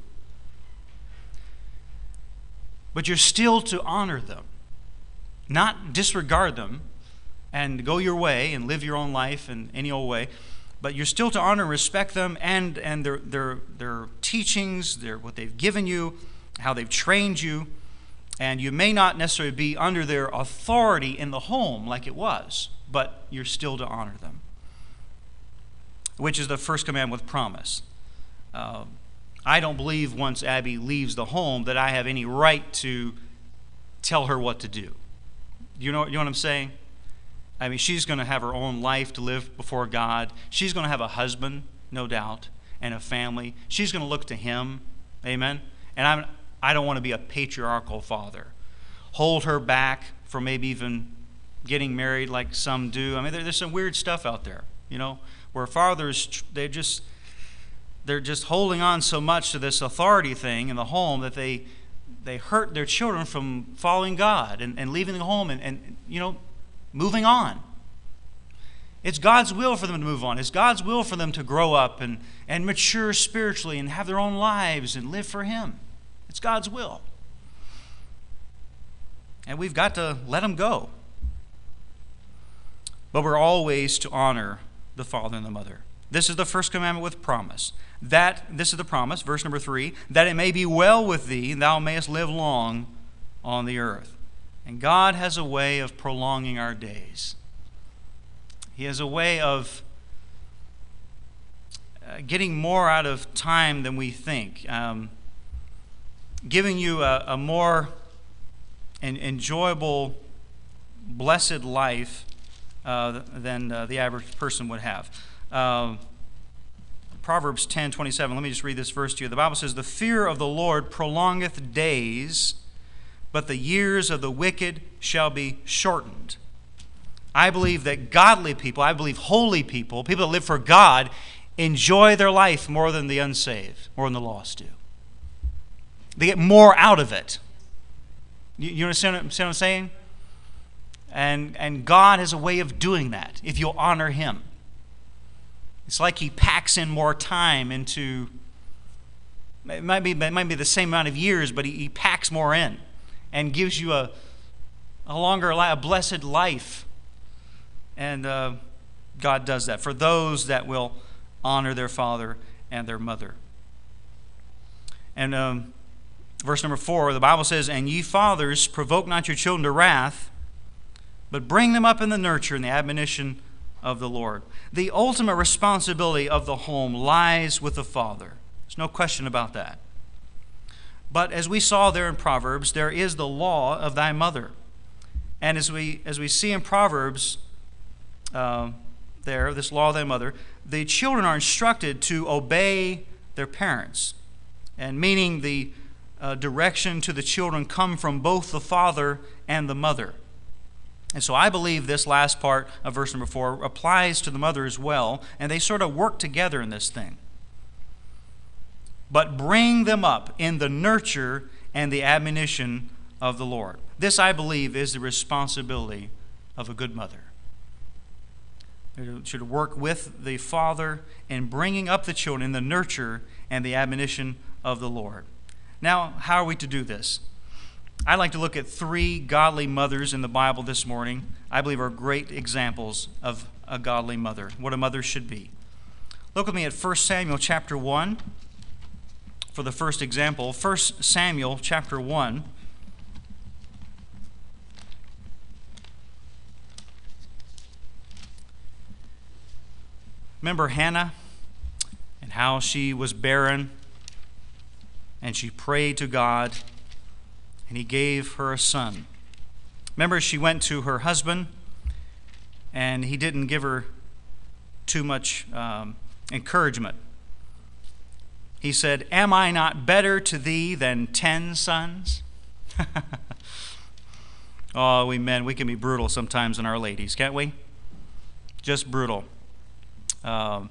But you're still to honor them, not disregard them and go your way and live your own life in any old way. But you're still to honor and respect them and, and their, their, their teachings, their, what they've given you, how they've trained you. And you may not necessarily be under their authority in the home like it was, but you're still to honor them, which is the first commandment with promise. Uh, I don't believe once Abby leaves the home that I have any right to tell her what to do. You know, you know what I'm saying? I mean, she's going to have her own life to live before God. She's going to have a husband, no doubt, and a family. She's going to look to Him. Amen? And I'm, I don't want to be a patriarchal father. Hold her back from maybe even getting married like some do. I mean, there, there's some weird stuff out there, you know, where fathers, they just, they're just holding on so much to this authority thing in the home that they they hurt their children from following God and, and leaving the home and, and, you know, moving on. It's God's will for them to move on. It's God's will for them to grow up and, and mature spiritually and have their own lives and live for Him. It's God's will. And we've got to let them go. But we're always to honor the father and the mother. This is the first commandment with promise. That, this is the promise, verse number three, that it may be well with thee, and thou mayest live long on the earth. And God has a way of prolonging our days. He has a way of uh, getting more out of time than we think. Um, giving you a, a more en- enjoyable, blessed life uh, than uh, the average person would have. Uh, Proverbs ten twenty-seven, let me just read this verse to you. The Bible says, the fear of the Lord prolongeth days, but the years of the wicked shall be shortened. I believe that godly people, I believe holy people, people that live for God, enjoy their life more than the unsaved, more than the lost do. They get more out of it. You, you understand, understand what I'm saying? And, and God has a way of doing that if you'll honor Him. It's like He packs in more time into, it might be, it might be the same amount of years, but He, he packs more in and gives you a, a longer life, a blessed life. And uh, God does that for those that will honor their father and their mother. And um, verse number four, the Bible says, and ye fathers, provoke not your children to wrath, but bring them up in the nurture and the admonition of the Lord. The ultimate responsibility of the home lies with the father. There's no question about that. But as we saw there in Proverbs, there is the law of thy mother. And as we as we see in Proverbs, uh, there, this law of thy mother, the children are instructed to obey their parents. And meaning the uh, direction to the children come from both the father and the mother. And so I believe this last part of verse number four applies to the mother as well, and they sort of work together in this thing. But bring them up in the nurture and the admonition of the Lord. This, I believe, is the responsibility of a good mother. They should work with the father in bringing up the children in the nurture and the admonition of the Lord. Now, how are we to do this? I'd like to look at three godly mothers in the Bible this morning. I believe are great examples of a godly mother, what a mother should be. Look with me at First Samuel chapter one for the first example. First Samuel chapter one. Remember Hannah and how she was barren, and she prayed to God, and he gave her a son. Remember, she went to her husband, and he didn't give her too much um, encouragement. He said, "Am I not better to thee than ten sons?" Oh, we men, we can be brutal sometimes in our ladies, can't we? Just brutal. Um,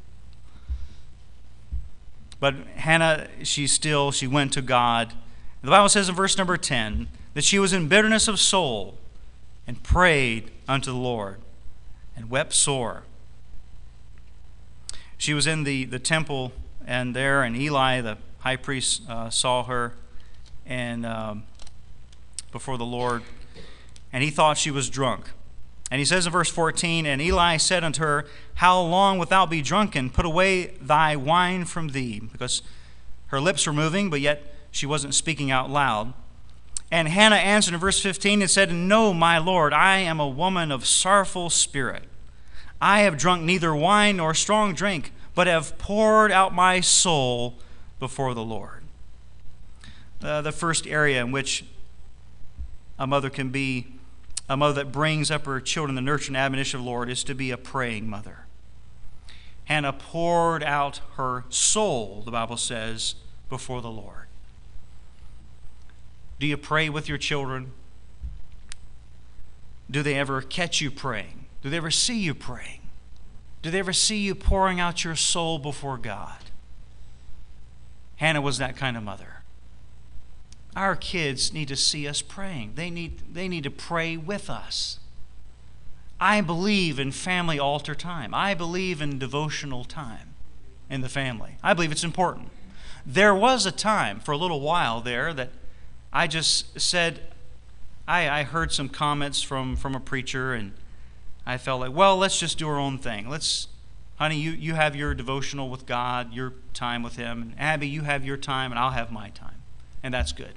but Hannah, she still, she went to God. The Bible says in verse number ten that she was in bitterness of soul and prayed unto the Lord and wept sore. She was in the, the temple, and there, and Eli, the high priest, uh, saw her and um, before the Lord, and he thought she was drunk. And he says in verse fourteen, "And Eli said unto her, How long wilt thou be drunken? Put away thy wine from thee." Because her lips were moving, but yet she wasn't speaking out loud. And Hannah answered in verse fifteen and said, "No, my Lord, I am a woman of sorrowful spirit. I have drunk neither wine nor strong drink, but have poured out my soul before the Lord." Uh, the first area in which a mother can be a mother that brings up her children, the nurture and admonition of the Lord, is to be a praying mother. Hannah poured out her soul, the Bible says, before the Lord. Do you pray with your children? Do they ever catch you praying? Do they ever see you praying? Do they ever see you pouring out your soul before God? Hannah was that kind of mother. Our kids need to see us praying. They need, they need to pray with us. I believe in family altar time. I believe in devotional time in the family. I believe it's important. There was a time for a little while there that I just said, I, I heard some comments from, from a preacher, and I felt like, well, let's just do our own thing. Let's, honey, you, you have your devotional with God, your time with Him. And Abby, you have your time, and I'll have my time. And that's good.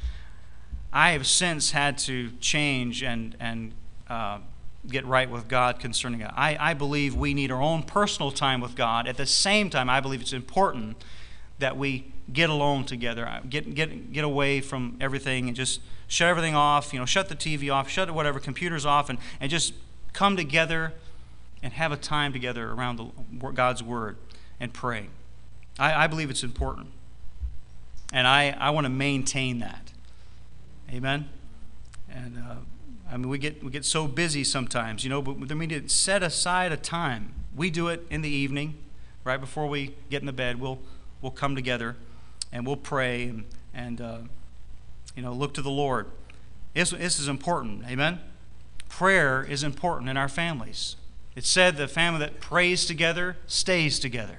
I have since had to change and, and uh, get right with God concerning it. I, I believe we need our own personal time with God. At the same time, I believe it's important that we get alone together, get get get away from everything and just shut everything off, you know, shut the T V off, shut whatever, computers off, and, and just come together and have a time together around the, God's Word and praying. I, I believe it's important. And I, I want to maintain that. Amen? And uh, I mean, we get we get so busy sometimes, you know, but we need to set aside a time. We do it in the evening, right before we get in the bed. We'll we'll come together and we'll pray and, and uh, you know, look to the Lord. This, this is important. Amen? Prayer is important in our families. It's said the family that prays together stays together.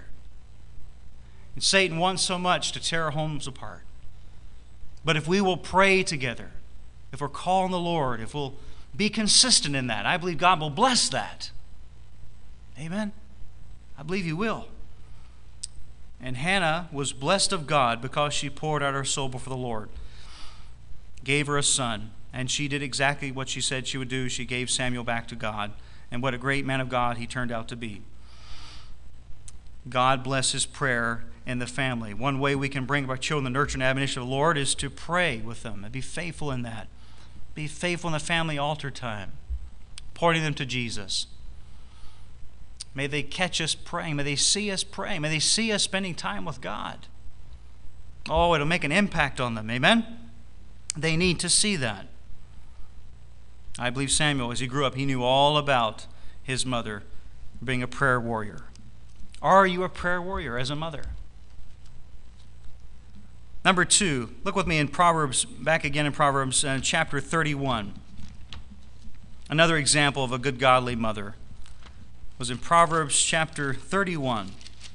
And Satan wants so much to tear our homes apart. But if we will pray together, if we're calling the Lord, if we'll be consistent in that, I believe God will bless that. Amen? I believe He will. And Hannah was blessed of God because she poured out her soul before the Lord. Gave her a son, and she did exactly what she said she would do. She gave Samuel back to God. And what a great man of God he turned out to be. God bless his prayer in the family. One way we can bring up our children the nurture and admonition of the Lord is to pray with them and be faithful in that. Be faithful in the family altar time, pointing them to Jesus. May they catch us praying. May they see us praying. May they see us spending time with God. Oh, it'll make an impact on them. Amen? They need to see that. I believe Samuel, as he grew up, he knew all about his mother being a prayer warrior. Are you a prayer warrior as a mother? Number two, look with me in Proverbs, back again in Proverbs uh, chapter thirty-one. Another example of a good godly mother was in Proverbs chapter thirty-one.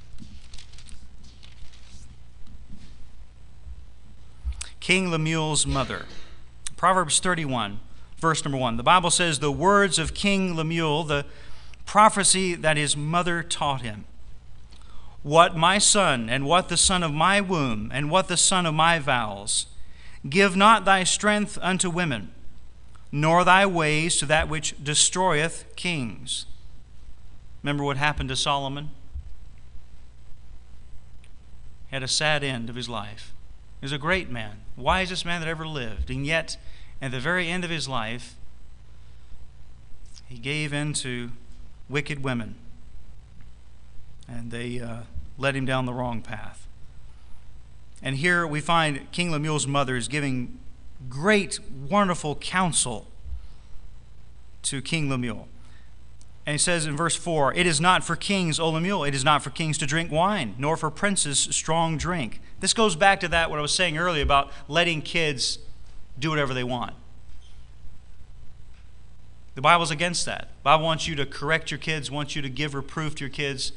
King Lemuel's mother. Proverbs thirty-one, verse number one. The Bible says, the words of King Lemuel, the prophecy that his mother taught him. What my son, and what the son of my womb, and what the son of my vows. Give not thy strength unto women, nor thy ways to that which destroyeth kings. Remember what happened to Solomon? had a sad end of his life. He was a great man, wisest man that ever lived, and yet at the very end of his life, he gave in to wicked women, and they uh, led him down the wrong path. And here we find King Lemuel's mother is giving great, wonderful counsel to King Lemuel. And he says in verse four, "It is not for kings, O Lemuel, it is not for kings to drink wine, nor for princes strong drink." This goes back to that, what I was saying earlier about letting kids do whatever they want. The Bible's against that. The Bible wants you to correct your kids, wants you to give reproof to your kids.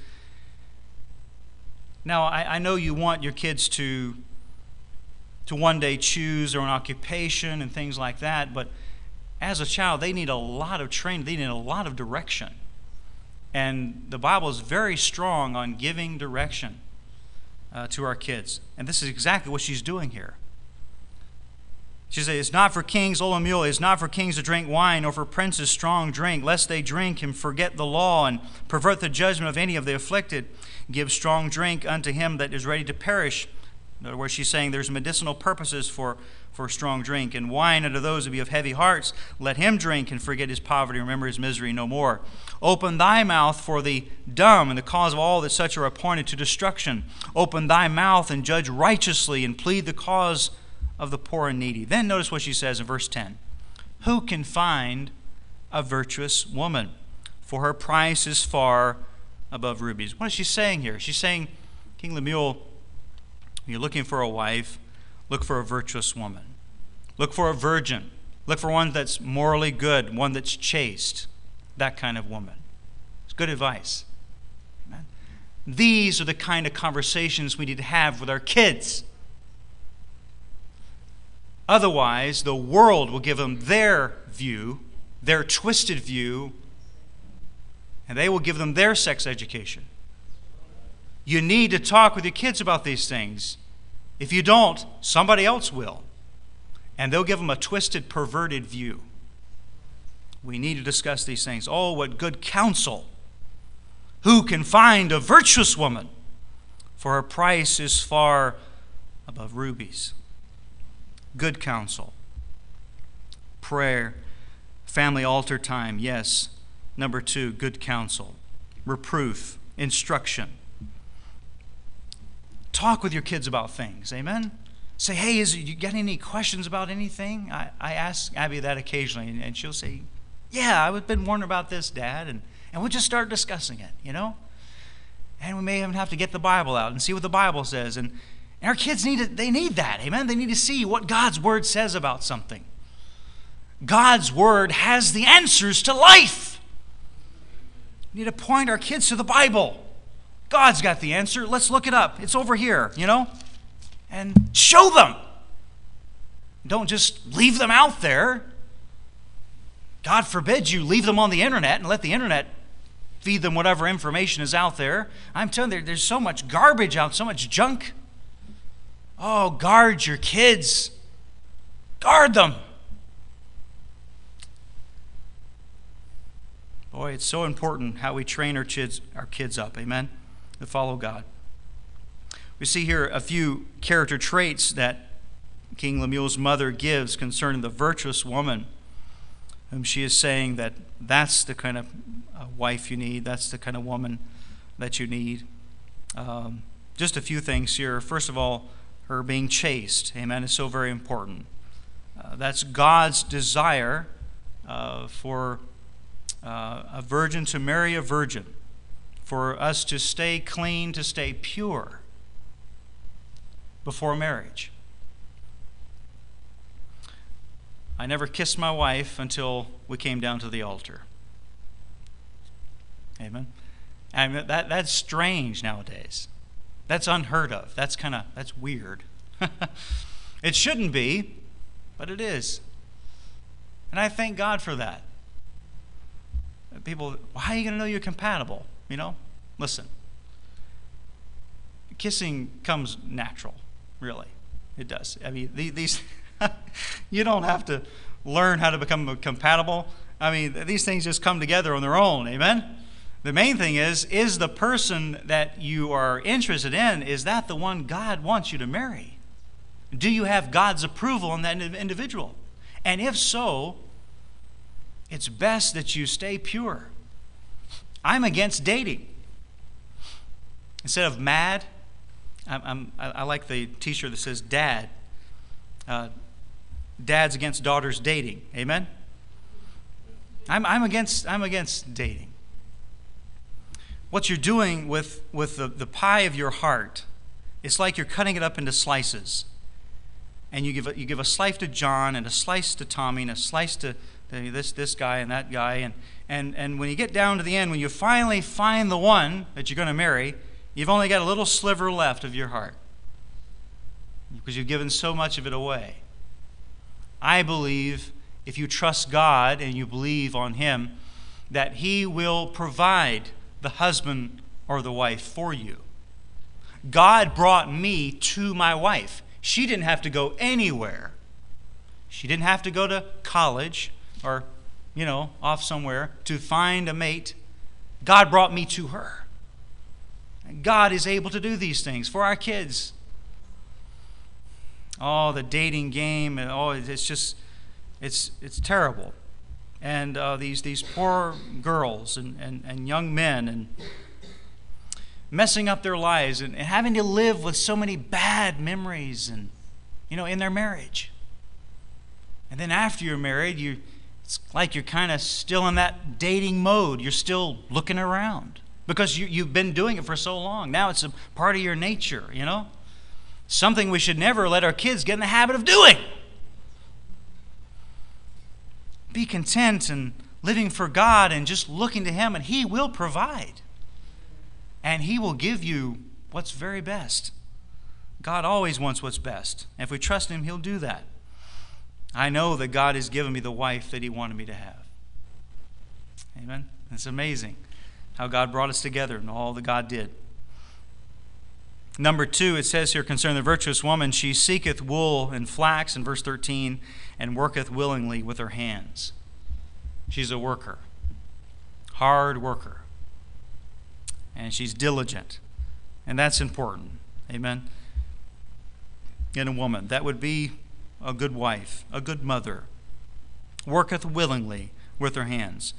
Now, I, I know you want your kids to, to one day choose their own occupation and things like that, but as a child, they need a lot of training. They need a lot of direction. And the Bible is very strong on giving direction uh, to our kids. And this is exactly what she's doing here. She says, "It's not for kings, O Lemuel, it is not for kings to drink wine, or for princes strong drink, lest they drink and forget the law and pervert the judgment of any of the afflicted. Give strong drink unto him that is ready to perish." In other words, she's saying there's medicinal purposes for, for strong drink. "And wine unto those who be of heavy hearts. Let him drink and forget his poverty, remember his misery no more. Open thy mouth for the dumb and the cause of all that such are appointed to destruction. Open thy mouth and judge righteously and plead the cause of the poor and needy." Then notice what she says in verse ten. "Who can find a virtuous woman? For her price is far above rubies." What is she saying here? She's saying, King Lemuel, you're looking for a wife, look for a virtuous woman. Look for a virgin. Look for one that's morally good, one that's chaste. That kind of woman. It's good advice. Amen. These are the kind of conversations we need to have with our kids. Otherwise, the world will give them their view, their twisted view, and they will give them their sex education. You need to talk with your kids about these things. If you don't, somebody else will. And they'll give them a twisted, perverted view. We need to discuss these things. Oh, what good counsel! Who can find a virtuous woman? For her price is far above rubies. Good counsel. Prayer. Family altar time. Yes. Number two, good counsel. Reproof. Instruction. Talk with your kids about things. Amen? Say, "Hey, is you got any questions about anything?" I, I ask Abby that occasionally, and, and she'll say, "Yeah, I've been wondering about this, Dad." And, and we'll just start discussing it, you know? And we may even have to get the Bible out and see what the Bible says. And, and our kids need it, they need that. Amen? They need to see what God's Word says about something. God's Word has the answers to life. We need to point our kids to the Bible. God's got the answer. Let's look it up. It's over here, you know? And show them. Don't just leave them out there. God forbid you leave them on the internet and let the internet feed them whatever information is out there. I'm telling you, there's so much garbage out, so much junk. Oh, guard your kids. Guard them. Boy, it's so important how we train our kids, our kids up, amen, to follow God. We see here a few character traits that King Lemuel's mother gives concerning the virtuous woman, whom she is saying that that's the kind of uh, wife you need, that's the kind of woman that you need. Um, just a few things here. First of all, her being chaste, amen, is so very important. Uh, that's God's desire uh, for uh, a virgin to marry a virgin, for us to stay clean, to stay pure before marriage. I never kissed my wife until we came down to the altar. Amen. And that that's strange nowadays. That's unheard of. That's kind of that's weird. It shouldn't be, but it is. And I thank God for that. People, well, how are you going to know you're compatible? You know, listen. Kissing comes natural, really. It does. I mean, these you don't have to learn how to become compatible. I mean, these things just come together on their own. Amen. The main thing is, is the person that you are interested in, is that the one God wants you to marry? Do you have God's approval on that individual? And if so, it's best that you stay pure. I'm against dating. Instead of mad, I'm, I'm, I like the t-shirt that says dad. Uh, dads against daughters dating. Amen? I'm, I'm, against, I'm against dating. What you're doing with, with the, the pie of your heart, it's like you're cutting it up into slices. And you give a, you give a slice to John and a slice to Tommy and a slice to this this guy and that guy. And, and, and when you get down to the end, when you finally find the one that you're going to marry, you've only got a little sliver left of your heart because you've given so much of it away. I believe if you trust God and you believe on Him, that He will provide the husband or the wife for you. God brought me to my wife. She didn't have to go anywhere. She didn't have to go to college or, you know, off somewhere to find a mate. God brought me to her. And God is able to do these things for our kids. Oh, the dating game, and oh, it's just, it's it's terrible. And uh, these these poor girls and, and, and young men and messing up their lives and, and having to live with so many bad memories and, you know, in their marriage. And then after you're married, you it's like you're kind of still in that dating mode. You're still looking around because you, you've been doing it for so long. Now it's a part of your nature, you know. Something we should never let our kids get in the habit of doing. Be content and living for God and just looking to Him, and He will provide. And He will give you what's very best. God always wants what's best. And if we trust Him, He'll do that. I know that God has given me the wife that He wanted me to have. Amen? It's amazing how God brought us together and all that God did. Number two, it says here concerning the virtuous woman, she seeketh wool and flax in verse thirteen, and worketh willingly with her hands. She's a worker, hard worker, and she's diligent, and that's important. Amen? In a woman, that would be a good wife, a good mother, worketh willingly with her hands.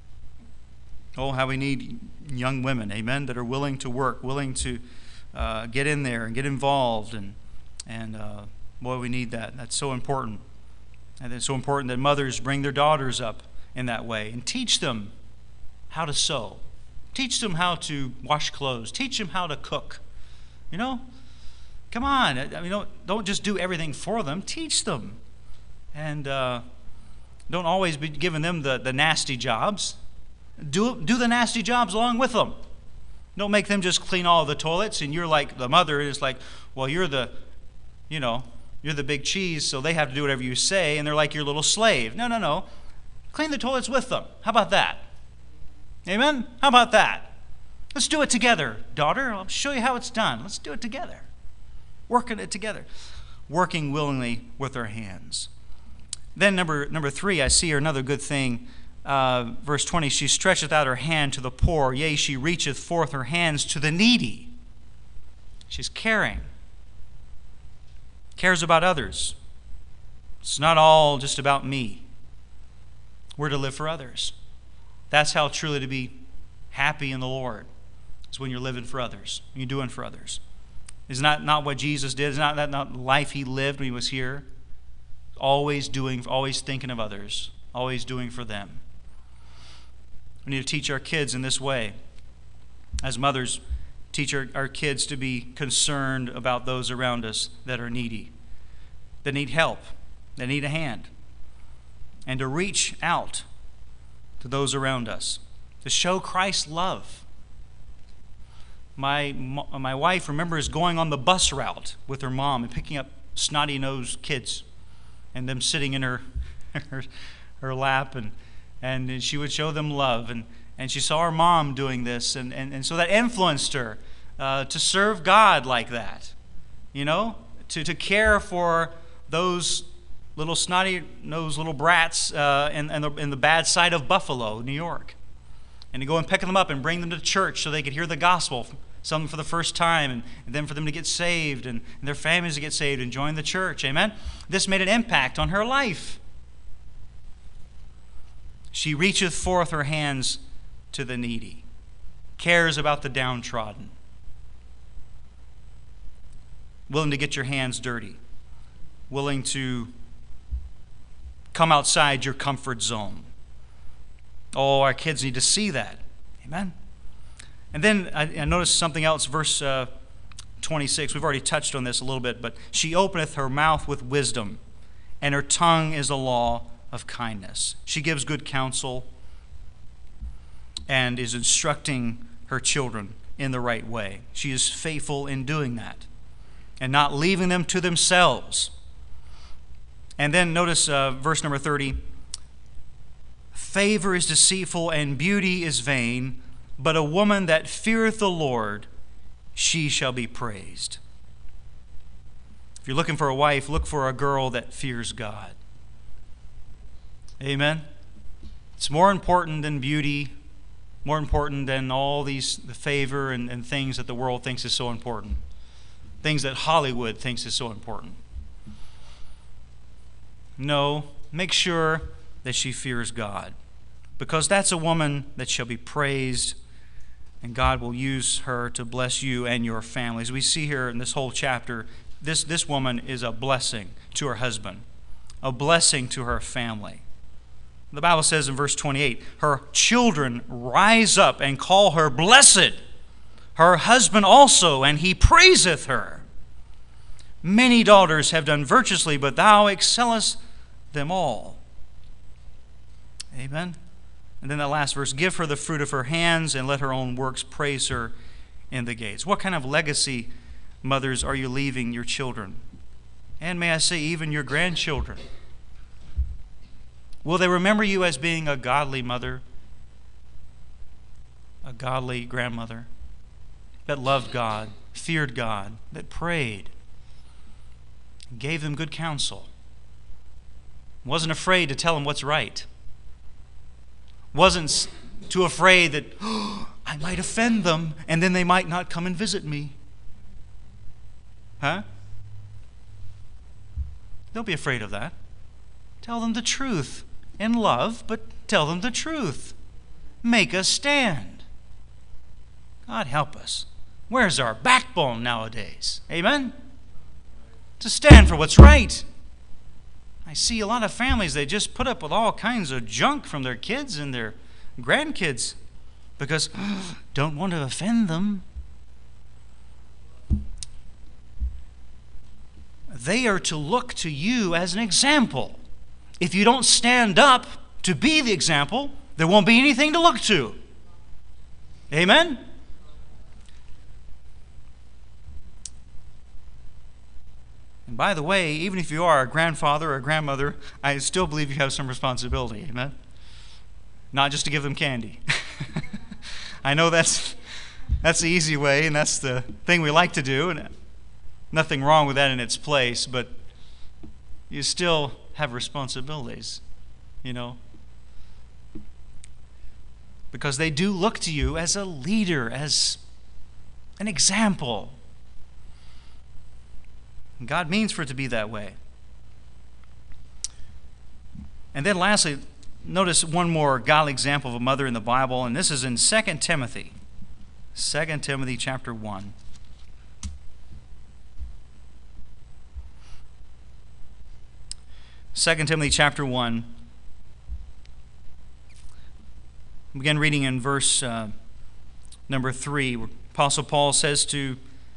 Oh, how we need young women, amen, that are willing to work, willing to Uh, get in there and get involved, and and uh, boy, we need that. That's so important. And it's so important that mothers bring their daughters up in that way and teach them how to sew, teach them how to wash clothes, teach them how to cook. You know, come on. I mean, don't don't just do everything for them. Teach them, and uh, don't always be giving them the the nasty jobs. Do do the nasty jobs along with them. Don't make them just clean all the toilets, and you're like, the mother is like, well, you're the, you know, you're the big cheese, so they have to do whatever you say, and they're like your little slave. No, no, no. Clean the toilets with them. How about that? Amen? How about that? Let's do it together, daughter. I'll show you how it's done. Let's do it together. Working it together. Working willingly with our hands. Then number number three, I see here another good thing. Uh, verse twenty, she stretcheth out her hand to the poor, yea, she reacheth forth her hands to the needy. She's caring. Cares about others. It's not all just about me. We're to live for others. That's how truly to be happy in the Lord, is when you're living for others, when you're doing for others. Is not not what Jesus did? Is not that not the life He lived when He was here? Always doing, always thinking of others, always doing for them. We need to teach our kids in this way. As mothers, teach our, our kids to be concerned about those around us that are needy, that need help, that need a hand, and to reach out to those around us, to show Christ's love. My, my wife remembers going on the bus route with her mom and picking up snotty-nosed kids and them sitting in her, her, her lap, and And she would show them love. And, and she saw her mom doing this. And, and, and so that influenced her uh, to serve God like that. You know, to, to care for those little snotty-nosed little brats uh, in, in, the, in the bad side of Buffalo, New York. and to go and pick them up and bring them to church so they could hear the gospel, some for the first time, and, and then for them to get saved and, and their families to get saved and join the church. Amen? This made an impact on her life. She reacheth forth her hands to the needy, cares about the downtrodden, willing to get your hands dirty, willing to come outside your comfort zone. Oh, our kids need to see that. Amen? And then I, I noticed something else, verse uh, twenty-six. We've already touched on this a little bit, but she openeth her mouth with wisdom, and her tongue is a law of kindness. She gives good counsel and is instructing her children in the right way. She is faithful in doing that and not leaving them to themselves. And then notice uh, verse number thirty. Favor is deceitful and beauty is vain, but a woman that feareth the Lord, she shall be praised. If you're looking for a wife, look for a girl that fears God. Amen? It's more important than beauty, more important than all these the favor and, and things that the world thinks is so important, things that Hollywood thinks is so important. No, make sure that she fears God, because that's a woman that shall be praised, and God will use her to bless you and your families. We see here in this whole chapter, this, this woman is a blessing to her husband, a blessing to her family. The Bible says in verse twenty-eight, her children rise up and call her blessed, her husband also, and he praiseth her. Many daughters have done virtuously, but thou excellest them all. Amen. And then that last verse, give her the fruit of her hands, and let her own works praise her in the gates. What kind of legacy, mothers, are you leaving your children? And may I say, even your grandchildren? Will they remember you as being a godly mother, a godly grandmother, that loved God, feared God, that prayed, gave them good counsel, wasn't afraid to tell them what's right, wasn't too afraid that, oh, I might offend them and then they might not come and visit me? Huh? Don't be afraid of that. Tell them the truth in love, but tell them the truth. Make a stand. God help us. Where's our backbone nowadays? Amen? To stand for what's right. I see a lot of families, they just put up with all kinds of junk from their kids and their grandkids because oh, don't want to offend them. They are to look to you as an example. If you don't stand up to be the example, there won't be anything to look to. Amen? And by the way, even if you are a grandfather or a grandmother, I still believe you have some responsibility. Amen? Not just to give them candy. I know that's that's the easy way, and that's the thing we like to do, and nothing wrong with that in its place, but you still have responsibilities, you know, because they do look to you as a leader, as an example. And God means for it to be that way. And then lastly, notice one more godly example of a mother in the Bible, and this is in Second Timothy. Second Timothy chapter one. Second Timothy chapter one. Begin reading in verse uh, number three, where Apostle Paul says to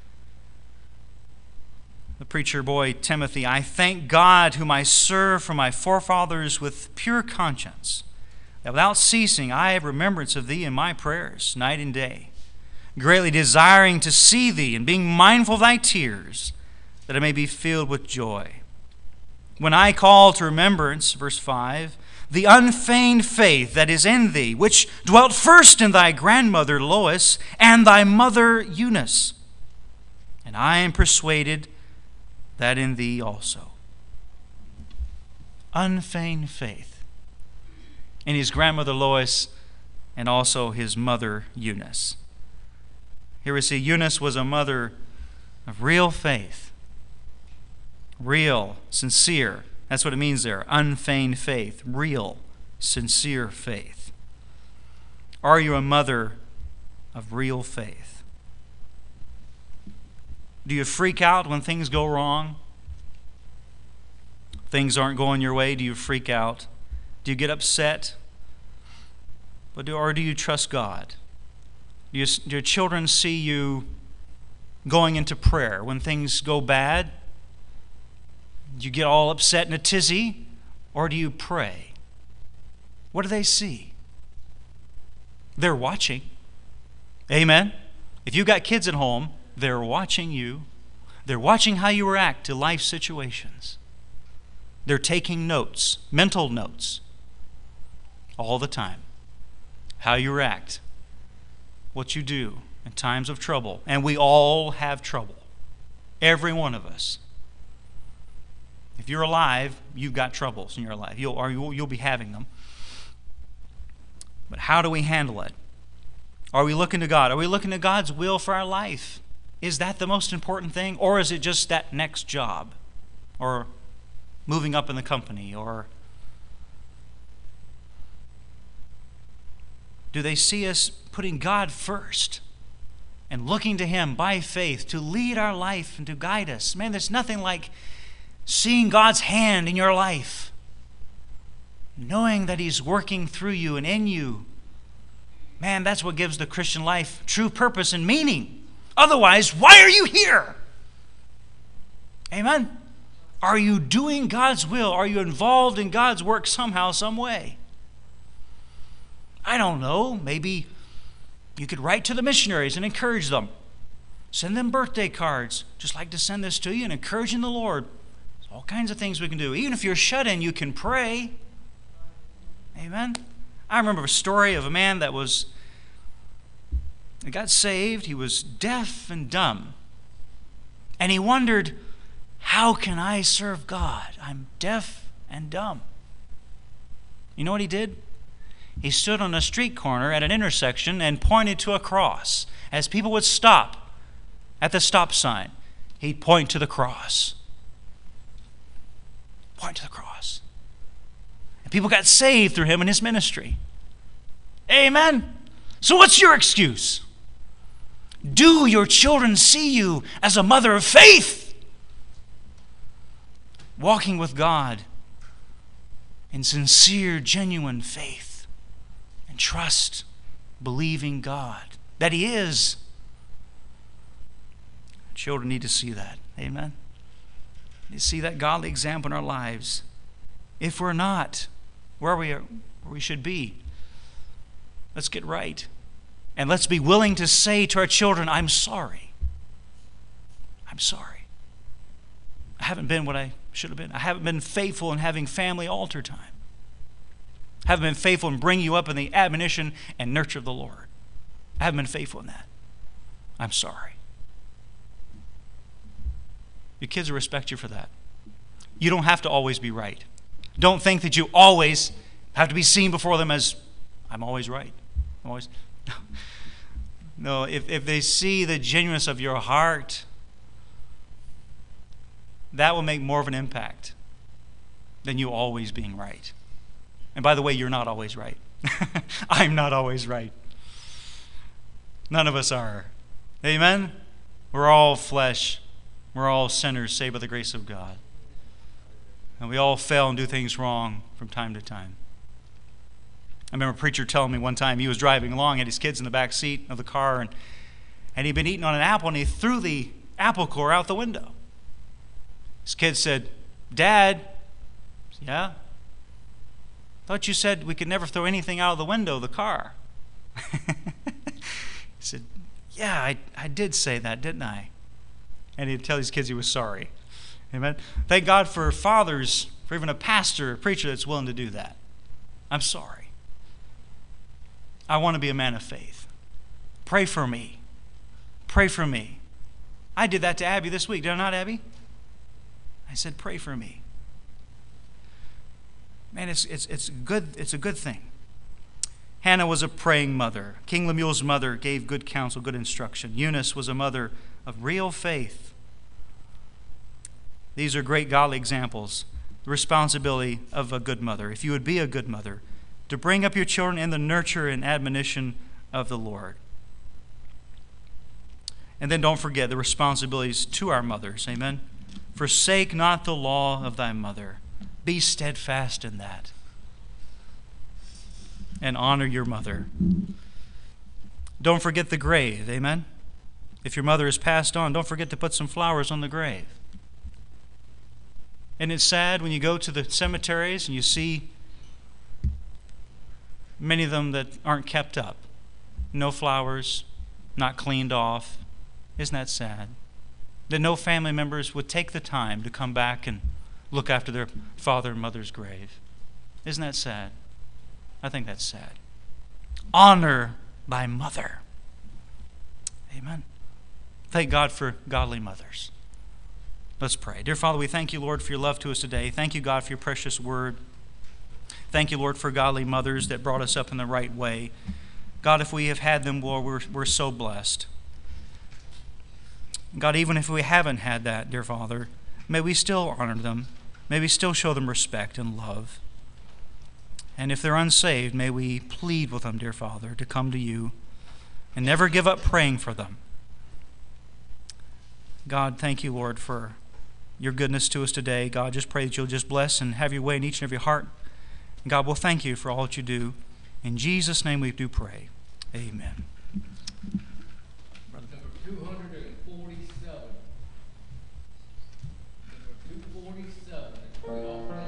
the preacher boy Timothy, I thank God whom I serve from my forefathers with pure conscience, that without ceasing I have remembrance of thee in my prayers night and day, greatly desiring to see thee and being mindful of thy tears, that I may be filled with joy. When I call to remembrance, verse five, the unfeigned faith that is in thee, which dwelt first in thy grandmother Lois and thy mother Eunice, and I am persuaded that in thee also. Unfeigned faith. In his grandmother Lois and also his mother, Eunice. Here we see Eunice was a mother of real faith. Real, sincere. That's what it means there. Unfeigned faith. Real, sincere faith. Are you a mother of real faith? Do you freak out when things go wrong? Things aren't going your way. Do you freak out? Do you get upset? But do, or do you trust God? Do, you, do your children see you going into prayer when things go bad? Do you get all upset in a tizzy? Or do you pray? What do they see? They're watching. Amen? If you've got kids at home, they're watching you. They're watching how you react to life situations. They're taking notes, mental notes, all the time. How you react, what you do in times of trouble. And we all have trouble. Every one of us. If you're alive, you've got troubles in your life. You'll, or you'll, you'll be having them. But how do we handle it? Are we looking to God? Are we looking to God's will for our life? Is that the most important thing? Or is it just that next job? Or moving up in the company? Or do they see us putting God first and looking to Him by faith to lead our life and to guide us? Man, there's nothing like seeing God's hand in your life, knowing that He's working through you and in you. Man, that's what gives the Christian life true purpose and meaning. Otherwise, why are you here? Amen? Are you doing God's will? Are you involved in God's work somehow, some way? I don't know. Maybe you could write to the missionaries and encourage them. Send them birthday cards. Just like to send this to you and encourage in the Lord. There's all kinds of things we can do. Even if you're shut in, you can pray. Amen? I remember a story of a man that was, he got saved. He was deaf and dumb. And he wondered, how can I serve God? I'm deaf and dumb. You know what he did? He stood on a street corner at an intersection and pointed to a cross. As people would stop at the stop sign, he'd point to the cross. Point to the cross. And people got saved through him and his ministry. Amen? So what's your excuse? Do your children see you as a mother of faith? Walking with God in sincere, genuine faith and trust, believing God that He is. Children need to see that. Amen? They see that godly example in our lives. If we're not where we are, where we should be, let's get right. And let's be willing to say to our children, I'm sorry. I'm sorry. I haven't been what I should have been. I haven't been faithful in having family altar time. I haven't been faithful in bringing you up in the admonition and nurture of the Lord. I haven't been faithful in that. I'm sorry. Your kids will respect you for that. You don't have to always be right. Don't think that you always have to be seen before them as, I'm always right. I'm always... No, if, if they see the genuineness of your heart, that will make more of an impact than you always being right. And by the way, you're not always right. I'm not always right. None of us are. Amen? We're all flesh. We're all sinners saved by the grace of God. And we all fail and do things wrong from time to time. I remember a preacher telling me one time he was driving along, had his kids in the back seat of the car, and, and he'd been eating on an apple, and he threw the apple core out the window. His kids said, Dad, yeah? Thought you said we could never throw anything out of the window of the car. He said, yeah, I, I did say that, didn't I? And he'd tell his kids he was sorry. Amen? Thank God for fathers, for even a pastor, a preacher that's willing to do that. I'm sorry. I want to be a man of faith. Pray for me. Pray for me. I did that to Abby this week. Did I not, Abby? I said, pray for me. Man, it's it's it's good. It's a good thing. Hannah was a praying mother. King Lemuel's mother gave good counsel, good instruction. Eunice was a mother of real faith. These are great godly examples. The responsibility of a good mother, if you would be a good mother, to bring up your children in the nurture and admonition of the Lord. And then don't forget the responsibilities to our mothers. Amen. Forsake not the law of thy mother. Be steadfast in that. And honor your mother. Don't forget the grave. Amen. If your mother has passed on, don't forget to put some flowers on the grave. And it's sad when you go to the cemeteries and you see many of them that aren't kept up. No flowers, not cleaned off. Isn't that sad? That no family members would take the time to come back and look after their father and mother's grave. Isn't that sad? I think that's sad. Honor thy mother. Amen. Thank God for godly mothers. Let's pray. Dear Father, we thank you, Lord, for your love to us today. Thank you, God, for your precious word. Thank you, Lord, for godly mothers that brought us up in the right way. God, if we have had them, Lord, we're, we're so blessed. God, even if we haven't had that, dear Father, may we still honor them. May we still show them respect and love. And if they're unsaved, may we plead with them, dear Father, to come to you and never give up praying for them. God, thank you, Lord, for your goodness to us today. God, just pray that you'll just bless and have your way in each and every heart. And God, we'll thank you for all that you do. In Jesus' name we do pray. Amen. Number two hundred forty-seven. Number two forty-seven. We all stand.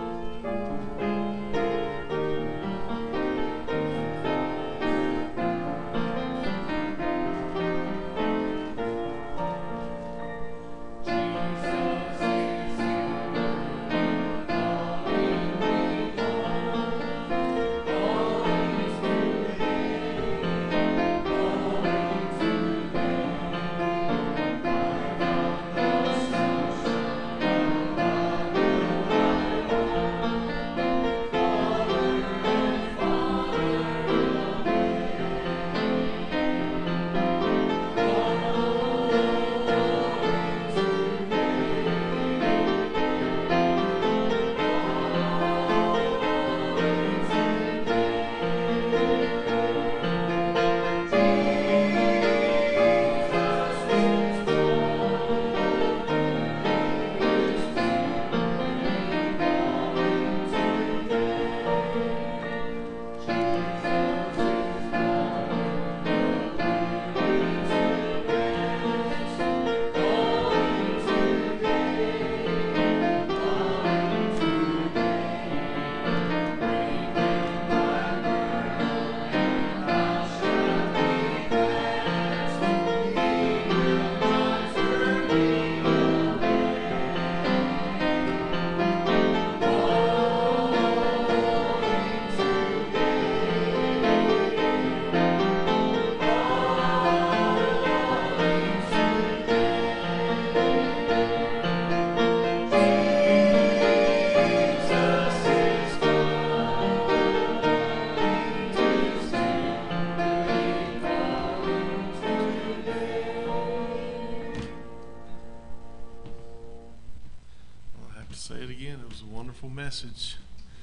Message,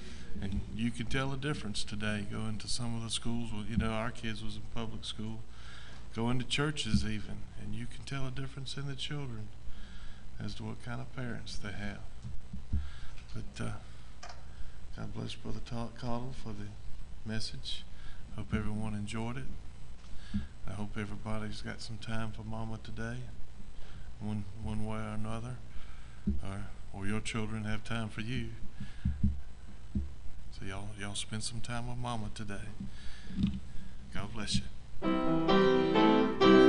and you can tell a difference today going to some of the schools. Well, you know, our kids was in public school, going to churches even, and you can tell a difference in the children as to what kind of parents they have. But uh, God bless Brother Cottle for the message. Hope everyone enjoyed it. I hope everybody's got some time for Mama today, one one way or another, or or your children have time for you. So y'all y'all spend some time with Mama today. God bless you.